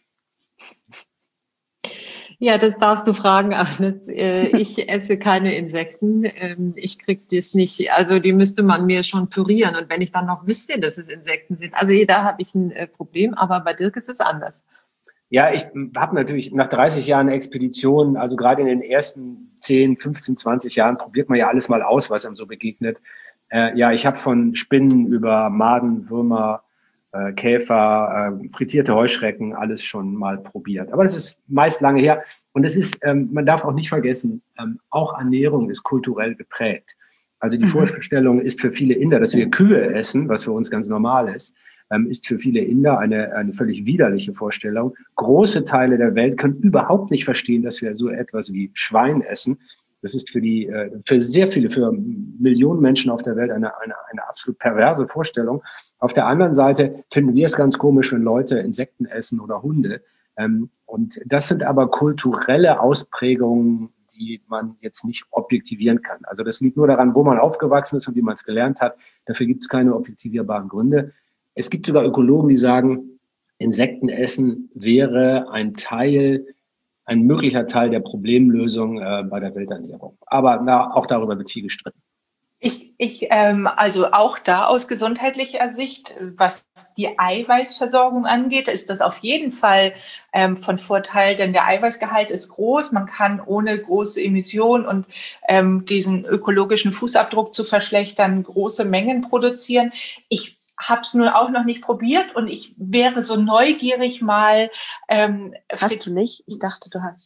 Ja, das darfst du fragen, Agnes. Ich esse keine Insekten. Ich kriege das nicht. Also die müsste man mir schon pürieren. Und wenn ich dann noch wüsste, dass es Insekten sind. Also da habe ich ein Problem, aber bei Dirk ist es anders. Ja, ich habe natürlich nach dreißig Jahren Expeditionen, also gerade in den ersten zehn, fünfzehn, zwanzig Jahren, probiert man ja alles mal aus, was einem so begegnet. Äh, ja, ich habe von Spinnen über Maden, Würmer, äh, Käfer, äh, frittierte Heuschrecken, alles schon mal probiert. Aber das ist meist lange her. Und es ist, ähm, man darf auch nicht vergessen, ähm, auch Ernährung ist kulturell geprägt. Also die mhm. Vorstellung ist für viele Inder, dass wir Kühe essen, was für uns ganz normal ist, ähm, ist für viele Inder eine, eine völlig widerliche Vorstellung. Große Teile der Welt können überhaupt nicht verstehen, dass wir so etwas wie Schwein essen. Das ist für die, für sehr viele, für Millionen Menschen auf der Welt eine, eine, eine absolut perverse Vorstellung. Auf der anderen Seite finden wir es ganz komisch, wenn Leute Insekten essen oder Hunde. Und das sind aber kulturelle Ausprägungen, die man jetzt nicht objektivieren kann. Also das liegt nur daran, wo man aufgewachsen ist und wie man es gelernt hat. Dafür gibt es keine objektivierbaren Gründe. Es gibt sogar Ökologen, die sagen, Insektenessen wäre ein Teil ein möglicher Teil der Problemlösung äh, bei der Welternährung. Aber na, auch darüber wird viel gestritten. Ich, ich ähm, also auch da aus gesundheitlicher Sicht, was die Eiweißversorgung angeht, ist das auf jeden Fall ähm, von Vorteil, denn der Eiweißgehalt ist groß. Man kann ohne große Emission und ähm, diesen ökologischen Fußabdruck zu verschlechtern, große Mengen produzieren. Ich habe es nur auch noch nicht probiert und ich wäre so neugierig mal. Ähm, hast du nicht? Ich dachte, du hast schon.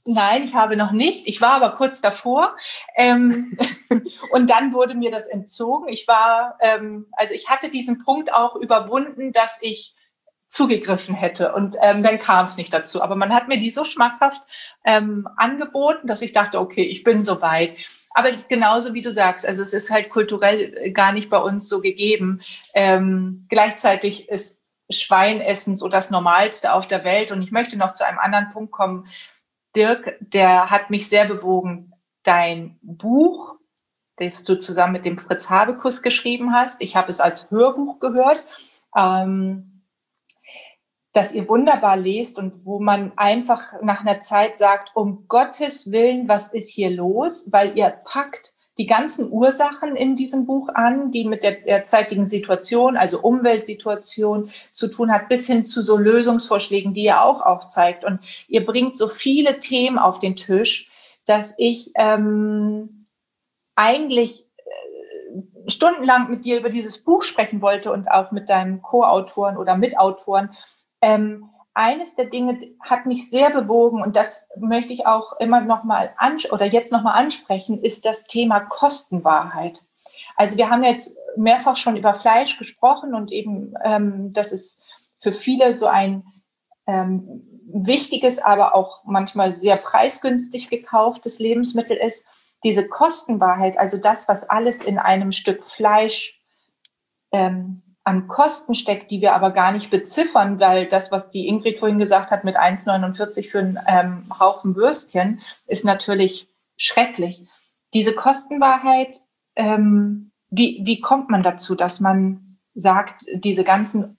Nein, ich habe noch nicht. Ich war aber kurz davor. Ähm, und dann wurde mir das entzogen. Ich war, ähm, also ich hatte diesen Punkt auch überwunden, dass ich zugegriffen hätte. Und ähm, dann kam es nicht dazu. Aber man hat mir die so schmackhaft ähm, angeboten, dass ich dachte, okay, ich bin soweit. Aber genauso wie du sagst, also es ist halt kulturell gar nicht bei uns so gegeben. Ähm, gleichzeitig ist Schweinessen so das Normalste auf der Welt. Und ich möchte noch zu einem anderen Punkt kommen. Dirk, der hat mich sehr bewogen. Dein Buch, das du zusammen mit dem Fritz Habekus geschrieben hast, ich habe es als Hörbuch gehört, ähm, dass ihr wunderbar lest und wo man einfach nach einer Zeit sagt, um Gottes Willen, was ist hier los? Weil ihr packt die ganzen Ursachen in diesem Buch an, die mit der derzeitigen Situation, also Umweltsituation zu tun hat, bis hin zu so Lösungsvorschlägen, die ihr auch aufzeigt. Und ihr bringt so viele Themen auf den Tisch, dass ich ähm, eigentlich äh, stundenlang mit dir über dieses Buch sprechen wollte und auch mit deinem Co-Autoren oder Mitautoren. Ähm, Eines der Dinge hat mich sehr bewogen und das möchte ich auch immer noch mal ans- oder jetzt noch mal ansprechen, ist das Thema Kostenwahrheit. Also wir haben jetzt mehrfach schon über Fleisch gesprochen und eben, ähm, dass es für viele so ein ähm, wichtiges, aber auch manchmal sehr preisgünstig gekauftes Lebensmittel ist. Diese Kostenwahrheit, also das, was alles in einem Stück Fleisch ähm, an Kosten steckt, die wir aber gar nicht beziffern, weil das, was die Ingrid vorhin gesagt hat mit eins neunundvierzig für einen ähm, Haufen Würstchen, ist natürlich schrecklich. Diese Kostenwahrheit, ähm, wie, wie kommt man dazu, dass man sagt, diese ganzen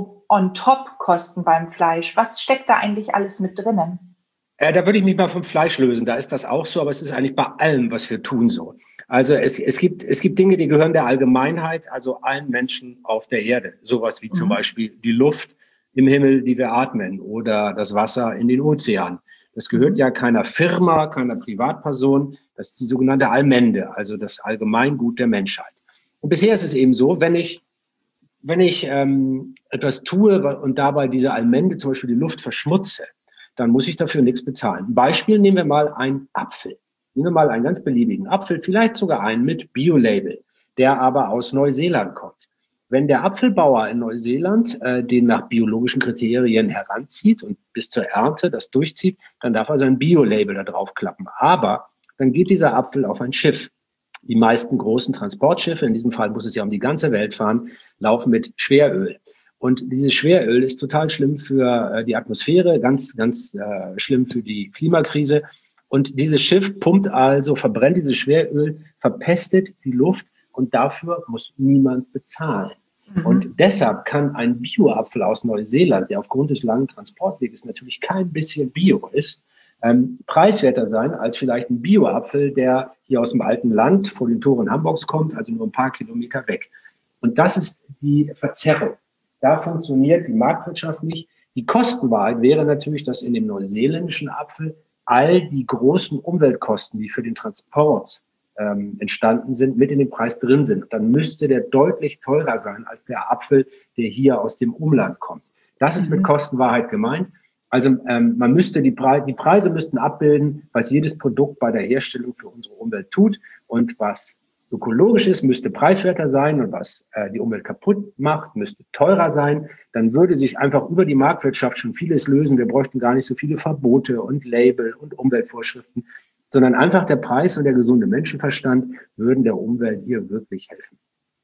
On-Top-Kosten beim Fleisch, was steckt da eigentlich alles mit drinnen? Äh, da würde ich mich mal vom Fleisch lösen. Da ist das auch so, aber es ist eigentlich bei allem, was wir tun, so. Also es, es gibt, es gibt Dinge, die gehören der Allgemeinheit, also allen Menschen auf der Erde. Sowas wie mhm. zum Beispiel die Luft im Himmel, die wir atmen, oder das Wasser in den Ozeanen. Das gehört mhm. ja keiner Firma, keiner Privatperson. Das ist die sogenannte Allmende, also das Allgemeingut der Menschheit. Und bisher ist es eben so, wenn ich wenn ich ähm, etwas tue und dabei diese Allmende, zum Beispiel die Luft, verschmutze, dann muss ich dafür nichts bezahlen. Ein Beispiel, nehmen wir mal einen Apfel. Nehmen wir mal einen ganz beliebigen Apfel, vielleicht sogar einen mit Bio-Label, der aber aus Neuseeland kommt. Wenn der Apfelbauer in Neuseeland äh, den nach biologischen Kriterien heranzieht und bis zur Ernte das durchzieht, dann darf er sein Bio-Label da drauf klappen. Aber dann geht dieser Apfel auf ein Schiff. Die meisten großen Transportschiffe, in diesem Fall muss es ja um die ganze Welt fahren, laufen mit Schweröl. Und dieses Schweröl ist total schlimm für äh, die Atmosphäre, ganz, ganz äh, schlimm für die Klimakrise. Und dieses Schiff pumpt also, verbrennt dieses Schweröl, verpestet die Luft und dafür muss niemand bezahlen. Mhm. Und deshalb kann ein Bio-Apfel aus Neuseeland, der aufgrund des langen Transportweges natürlich kein bisschen Bio ist, ähm, preiswerter sein als vielleicht ein Bio-Apfel, der hier aus dem alten Land vor den Toren Hamburgs kommt, also nur ein paar Kilometer weg. Und das ist die Verzerrung. Da funktioniert die Marktwirtschaft nicht. Die Kostenwahrheit wäre natürlich, dass in dem neuseeländischen Apfel all die großen Umweltkosten, die für den Transport ähm, entstanden sind, mit in dem Preis drin sind. Dann müsste der deutlich teurer sein als der Apfel, der hier aus dem Umland kommt. Das ist mit Kostenwahrheit gemeint. Also ähm, man müsste die, Pre- die Preise müssten abbilden, was jedes Produkt bei der Herstellung für unsere Umwelt tut und was ökologisch ist, müsste preiswerter sein und was äh, die Umwelt kaputt macht, müsste teurer sein. Dann würde sich einfach über die Marktwirtschaft schon vieles lösen. Wir bräuchten gar nicht so viele Verbote und Label und Umweltvorschriften, sondern einfach der Preis und der gesunde Menschenverstand würden der Umwelt hier wirklich helfen.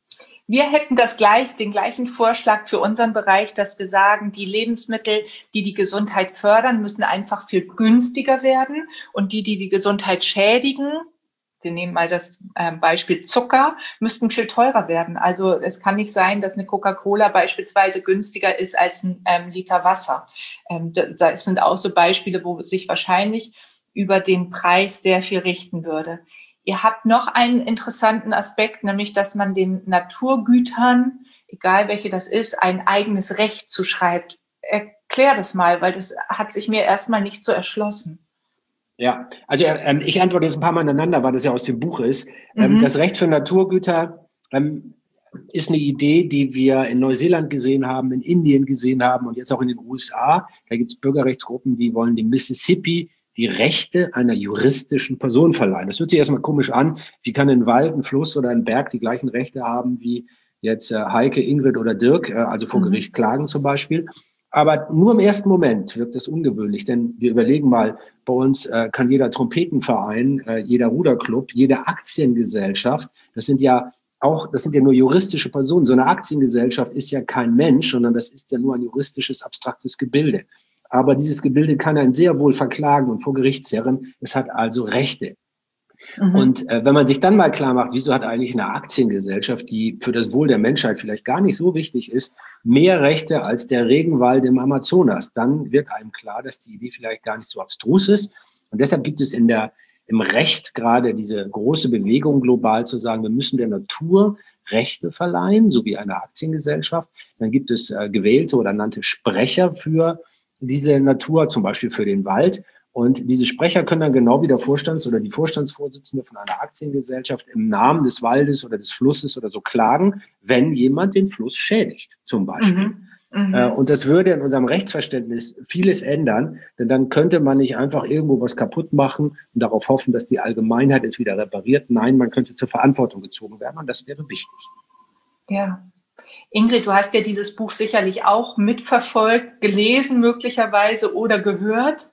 Wir hätten das gleich, den gleichen Vorschlag für unseren Bereich, dass wir sagen, die Lebensmittel, die die Gesundheit fördern, müssen einfach viel günstiger werden und die, die die Gesundheit schädigen, wir nehmen mal das äh, Beispiel Zucker, müssten viel teurer werden. Also es kann nicht sein, dass eine Coca-Cola beispielsweise günstiger ist als ein ähm, Liter Wasser. Ähm, da, da sind auch so Beispiele, wo sich wahrscheinlich über den Preis sehr viel richten würde. Ihr habt noch einen interessanten Aspekt, nämlich, dass man den Naturgütern, egal welche das ist, ein eigenes Recht zuschreibt. Erklär das mal, weil das hat sich mir erstmal nicht so erschlossen. Ja, also ähm, ich antworte jetzt ein paar Mal ineinander, weil das ja aus dem Buch ist. Ähm, mhm. Das Recht für Naturgüter ähm, ist eine Idee, die wir in Neuseeland gesehen haben, in Indien gesehen haben und jetzt auch in den U S A. Da gibt es Bürgerrechtsgruppen, die wollen den Mississippi die Rechte einer juristischen Person verleihen. Das hört sich erstmal komisch an. Wie kann ein Wald, ein Fluss oder ein Berg die gleichen Rechte haben wie jetzt äh, Heike, Ingrid oder Dirk, äh, also vor Gericht klagen zum Beispiel? Aber nur im ersten Moment wirkt das ungewöhnlich, denn wir überlegen mal, bei uns äh, kann jeder Trompetenverein, äh, jeder Ruderclub, jede Aktiengesellschaft, das sind ja auch, das sind ja nur juristische Personen. So eine Aktiengesellschaft ist ja kein Mensch, sondern das ist ja nur ein juristisches, abstraktes Gebilde. Aber dieses Gebilde kann einen sehr wohl verklagen und vor Gericht zerren. Es hat also Rechte. Mhm. Und äh, wenn man sich dann mal klar macht, wieso hat eigentlich eine Aktiengesellschaft, die für das Wohl der Menschheit vielleicht gar nicht so wichtig ist, mehr Rechte als der Regenwald im Amazonas, dann wird einem klar, dass die Idee vielleicht gar nicht so abstrus ist. Und deshalb gibt es in der, im Recht gerade diese große Bewegung global zu sagen, wir müssen der Natur Rechte verleihen, so wie eine Aktiengesellschaft. Dann gibt es äh, gewählte oder nannte Sprecher für diese Natur, zum Beispiel für den Wald. Und diese Sprecher können dann genau wie der Vorstands- oder die Vorstandsvorsitzende von einer Aktiengesellschaft im Namen des Waldes oder des Flusses oder so klagen, wenn jemand den Fluss schädigt, zum Beispiel. Mhm. Mhm. Und das würde in unserem Rechtsverständnis vieles ändern, denn dann könnte man nicht einfach irgendwo was kaputt machen und darauf hoffen, dass die Allgemeinheit es wieder repariert. Nein, man könnte zur Verantwortung gezogen werden und das wäre wichtig. Ja. Ingrid, du hast ja dieses Buch sicherlich auch mitverfolgt, gelesen möglicherweise oder gehört.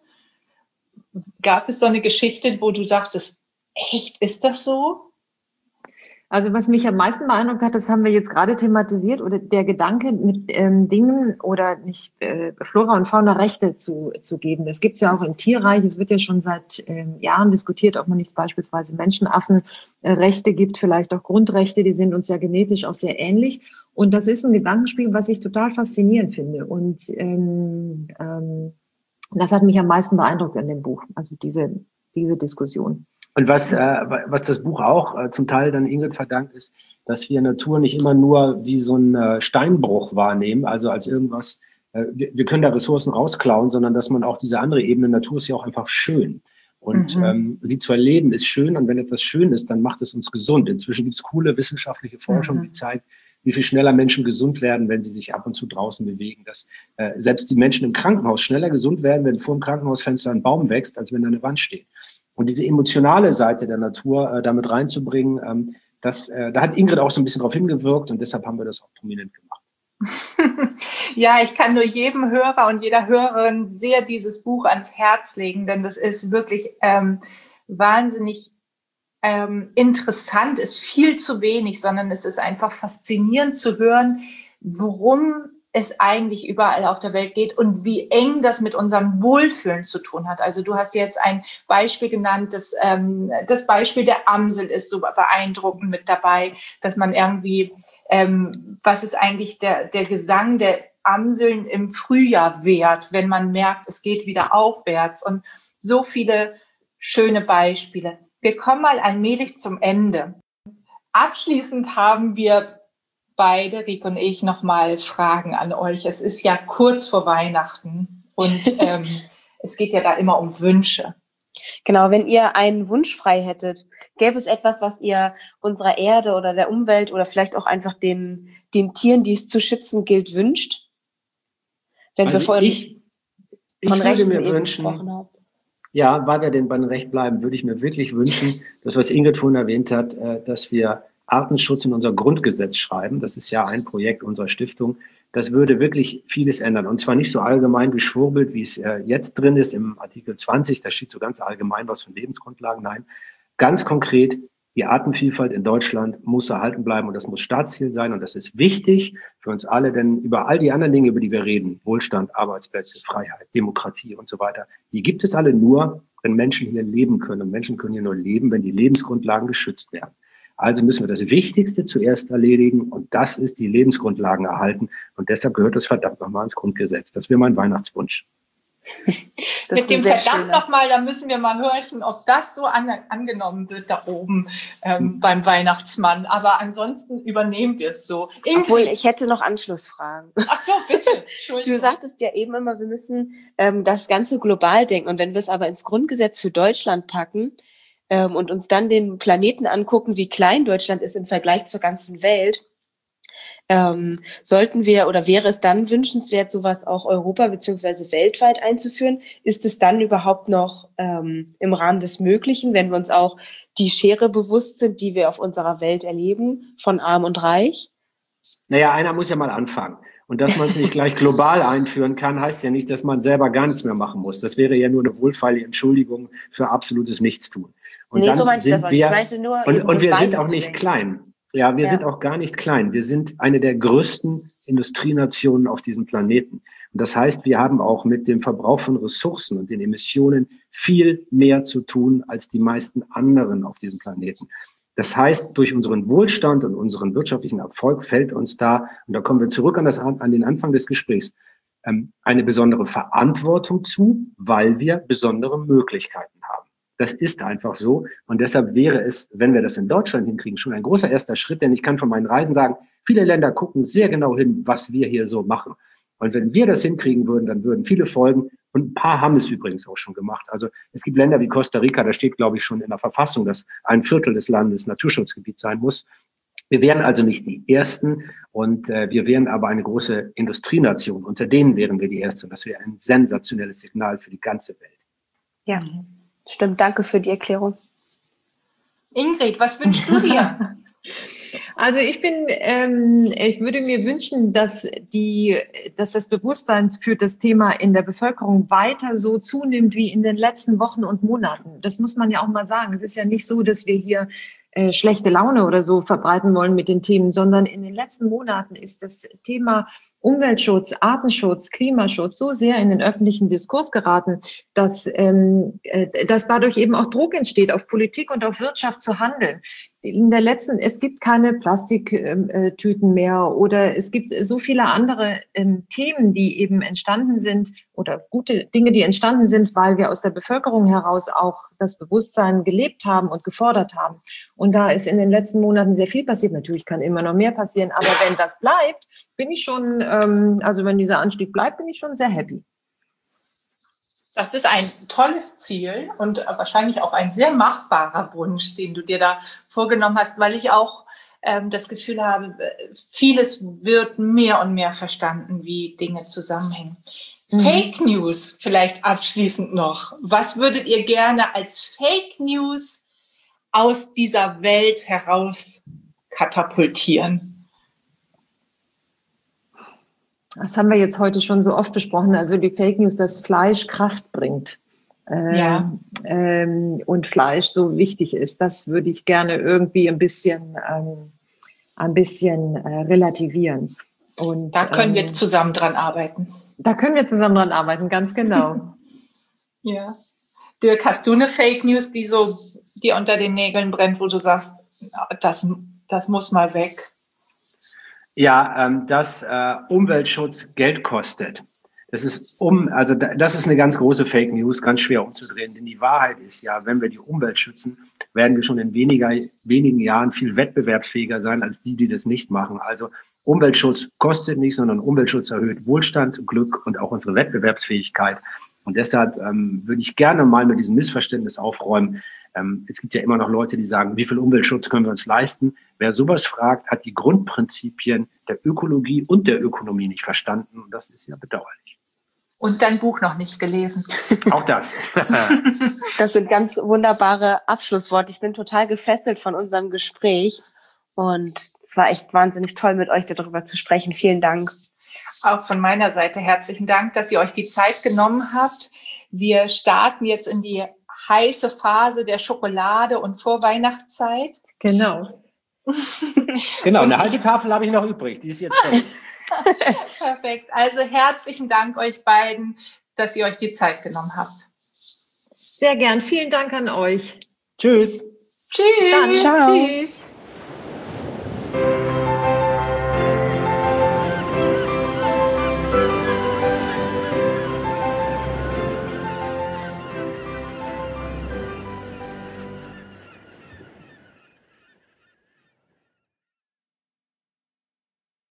Gab es so eine Geschichte, wo du sagst, echt, ist das so? Also was mich am meisten beeindruckt hat, das haben wir jetzt gerade thematisiert, oder der Gedanke, mit ähm, Dingen oder nicht äh, Flora und Fauna Rechte zu, zu geben. Das gibt es ja auch im Tierreich. Es wird ja schon seit ähm, Jahren diskutiert, ob man nicht beispielsweise Menschenaffen äh, Rechte gibt, vielleicht auch Grundrechte, die sind uns ja genetisch auch sehr ähnlich. Und das ist ein Gedankenspiel, was ich total faszinierend finde. Und ähm, ähm, das hat mich am meisten beeindruckt in dem Buch, also diese, diese Diskussion. Und was, äh, was das Buch auch äh, zum Teil dann Ingrid verdankt, ist, dass wir Natur nicht immer nur wie so ein äh, Steinbruch wahrnehmen, also als irgendwas, äh, wir, wir können da Ressourcen rausklauen, sondern dass man auch diese andere Ebene, Natur ist ja auch einfach schön. Und mhm. ähm, sie zu erleben ist schön, und wenn etwas schön ist, dann macht es uns gesund. Inzwischen gibt es coole wissenschaftliche Forschung, mhm. die zeigt, wie viel schneller Menschen gesund werden, wenn sie sich ab und zu draußen bewegen. Dass äh, selbst die Menschen im Krankenhaus schneller gesund werden, wenn vor dem Krankenhausfenster ein Baum wächst, als wenn da eine Wand steht. Und diese emotionale Seite der Natur äh, damit reinzubringen, ähm, das, äh, da hat Ingrid auch so ein bisschen drauf hingewirkt, und deshalb haben wir das auch prominent gemacht. Ja, ich kann nur jedem Hörer und jeder Hörerin sehr dieses Buch ans Herz legen, denn das ist wirklich ähm, wahnsinnig ähm, interessant, ist viel zu wenig, sondern es ist einfach faszinierend zu hören, worum es eigentlich überall auf der Welt geht und wie eng das mit unserem Wohlfühlen zu tun hat. Also du hast jetzt ein Beispiel genannt, das, ähm, das Beispiel der Amsel ist so beeindruckend mit dabei, dass man irgendwie, ähm, was ist eigentlich der, der Gesang der Amseln im Frühjahr wert, wenn man merkt, es geht wieder aufwärts, und so viele schöne Beispiele. Wir kommen mal allmählich zum Ende. Abschließend haben wir beide, Rieke und ich, nochmal Fragen an euch. Es ist ja kurz vor Weihnachten und ähm, es geht ja da immer um Wünsche. Genau, wenn ihr einen Wunsch frei hättet, gäbe es etwas, was ihr unserer Erde oder der Umwelt oder vielleicht auch einfach den, den Tieren, die es zu schützen gilt, wünscht? Wenn also wir vorhin ich, ich von würde Rechten mir eben wünschen, gesprochen haben. Ja, weil wir denn beim Recht bleiben, würde ich mir wirklich wünschen, das, was Ingrid vorhin erwähnt hat, äh, dass wir Artenschutz in unser Grundgesetz schreiben. Das ist ja ein Projekt unserer Stiftung. Das würde wirklich vieles ändern. Und zwar nicht so allgemein geschwurbelt, wie es äh, jetzt drin ist im Artikel zwanzig. Da steht so ganz allgemein was von Lebensgrundlagen. Nein, ganz konkret, die Artenvielfalt in Deutschland muss erhalten bleiben, und das muss Staatsziel sein. Und das ist wichtig für uns alle, denn über all die anderen Dinge, über die wir reden, Wohlstand, Arbeitsplätze, Freiheit, Demokratie und so weiter, die gibt es alle nur, wenn Menschen hier leben können. Und Menschen können hier nur leben, wenn die Lebensgrundlagen geschützt werden. Also müssen wir das Wichtigste zuerst erledigen, und das ist die Lebensgrundlagen erhalten. Und deshalb gehört das verdammt nochmal ins Grundgesetz. Das wäre mein Weihnachtswunsch. Mit dem verdammt nochmal, da müssen wir mal hören, ob das so an, angenommen wird da oben ähm, beim Weihnachtsmann. Aber ansonsten übernehmen wir es so. Ingrid. Obwohl, ich hätte noch Anschlussfragen. Ach so, bitte. Du sagtest ja eben immer, wir müssen ähm, das Ganze global denken. Und wenn wir es aber ins Grundgesetz für Deutschland packen, und uns dann den Planeten angucken, wie klein Deutschland ist im Vergleich zur ganzen Welt, Ähm, sollten wir oder wäre es dann wünschenswert, sowas auch Europa beziehungsweise weltweit einzuführen? Ist es dann überhaupt noch ähm, im Rahmen des Möglichen, wenn wir uns auch die Schere bewusst sind, die wir auf unserer Welt erleben, von Arm und Reich? Naja, einer muss ja mal anfangen. Und dass man es nicht gleich global einführen kann, heißt ja nicht, dass man selber gar nichts mehr machen muss. Das wäre ja nur eine wohlfeile Entschuldigung für absolutes Nichtstun. Und Nee, dann so meinte ich das sind auch nicht. Ich wir, meinte nur, und, eben und das wir sind auch nicht weiterzudenken. klein. Ja, wir Ja. sind auch gar nicht klein. Wir sind eine der größten Industrienationen auf diesem Planeten. Und das heißt, wir haben auch mit dem Verbrauch von Ressourcen und den Emissionen viel mehr zu tun als die meisten anderen auf diesem Planeten. Das heißt, durch unseren Wohlstand und unseren wirtschaftlichen Erfolg fällt uns da, und da kommen wir zurück an, das, an den Anfang des Gesprächs, ähm, eine besondere Verantwortung zu, weil wir besondere Möglichkeiten haben. Das ist einfach so. Und deshalb wäre es, wenn wir das in Deutschland hinkriegen, schon ein großer erster Schritt. Denn ich kann von meinen Reisen sagen, viele Länder gucken sehr genau hin, was wir hier so machen. Und wenn wir das hinkriegen würden, dann würden viele folgen. Und ein paar haben es übrigens auch schon gemacht. Also es gibt Länder wie Costa Rica, da steht, glaube ich, schon in der Verfassung, dass ein Viertel des Landes Naturschutzgebiet sein muss. Wir wären also nicht die Ersten und äh, wir wären aber eine große Industrienation. Unter denen wären wir die Erste. Und das wäre ein sensationelles Signal für die ganze Welt. Ja, stimmt. Danke für die Erklärung. Ingrid, was wünschst du dir? Also ich bin, ähm, ich würde mir wünschen, dass die, dass das Bewusstsein für das Thema in der Bevölkerung weiter so zunimmt wie in den letzten Wochen und Monaten. Das muss man ja auch mal sagen. Es ist ja nicht so, dass wir hier äh, schlechte Laune oder so verbreiten wollen mit den Themen, sondern in den letzten Monaten ist das Thema Umweltschutz, Artenschutz, Klimaschutz so sehr in den öffentlichen Diskurs geraten, dass, ähm, äh, dass dadurch eben auch Druck entsteht, auf Politik und auf Wirtschaft zu handeln. In der letzten, es gibt keine Plastiktüten mehr oder es gibt so viele andere ähm, Themen, die eben entstanden sind oder gute Dinge, die entstanden sind, weil wir aus der Bevölkerung heraus auch das Bewusstsein gelebt haben und gefordert haben. Und da ist in den letzten Monaten sehr viel passiert. Natürlich kann immer noch mehr passieren, aber wenn das bleibt, bin ich schon, ähm, also wenn dieser Anstieg bleibt, bin ich schon sehr happy. Das ist ein tolles Ziel und wahrscheinlich auch ein sehr machbarer Wunsch, den du dir da vorgenommen hast, weil ich auch ähm, das Gefühl habe, vieles wird mehr und mehr verstanden, wie Dinge zusammenhängen. Mhm. Fake News vielleicht abschließend noch. Was würdet ihr gerne als Fake News aus dieser Welt heraus katapultieren? Das haben wir jetzt heute schon so oft besprochen. Also die Fake News, dass Fleisch Kraft bringt. Ähm, ja. ähm, und Fleisch so wichtig ist. Das würde ich gerne irgendwie ein bisschen, ähm, ein bisschen äh, relativieren. Und, da können ähm, wir zusammen dran arbeiten. Da können wir zusammen dran arbeiten, ganz genau. Ja. Dirk, hast du eine Fake News, die so dir unter den Nägeln brennt, wo du sagst, das, das muss mal weg? Ja, ähm, dass äh, Umweltschutz Geld kostet. Das ist um, also da, das ist eine ganz große Fake News, ganz schwer umzudrehen. Denn die Wahrheit ist ja, wenn wir die Umwelt schützen, werden wir schon in weniger, wenigen Jahren viel wettbewerbsfähiger sein als die, die das nicht machen. Also Umweltschutz kostet nicht, sondern Umweltschutz erhöht Wohlstand, Glück und auch unsere Wettbewerbsfähigkeit. Und deshalb ähm, würde ich gerne mal mit diesem Missverständnis aufräumen. Ähm, es gibt ja immer noch Leute, die sagen, wie viel Umweltschutz können wir uns leisten? Wer sowas fragt, hat die Grundprinzipien der Ökologie und der Ökonomie nicht verstanden. Und das ist ja bedauerlich. Und dein Buch noch nicht gelesen. Auch das. Das sind ganz wunderbare Abschlussworte. Ich bin total gefesselt von unserem Gespräch. Und es war echt wahnsinnig toll, mit euch darüber zu sprechen. Vielen Dank. Auch von meiner Seite herzlichen Dank, dass ihr euch die Zeit genommen habt. Wir starten jetzt in die heiße Phase der Schokolade und Vorweihnachtszeit. Genau. Genau, eine halbe Tafel habe ich noch übrig. Die ist jetzt voll. Perfekt. Also herzlichen Dank euch beiden, dass ihr euch die Zeit genommen habt. Sehr gern. Vielen Dank an euch. Tschüss. Tschüss. Dann, ciao. Tschüss.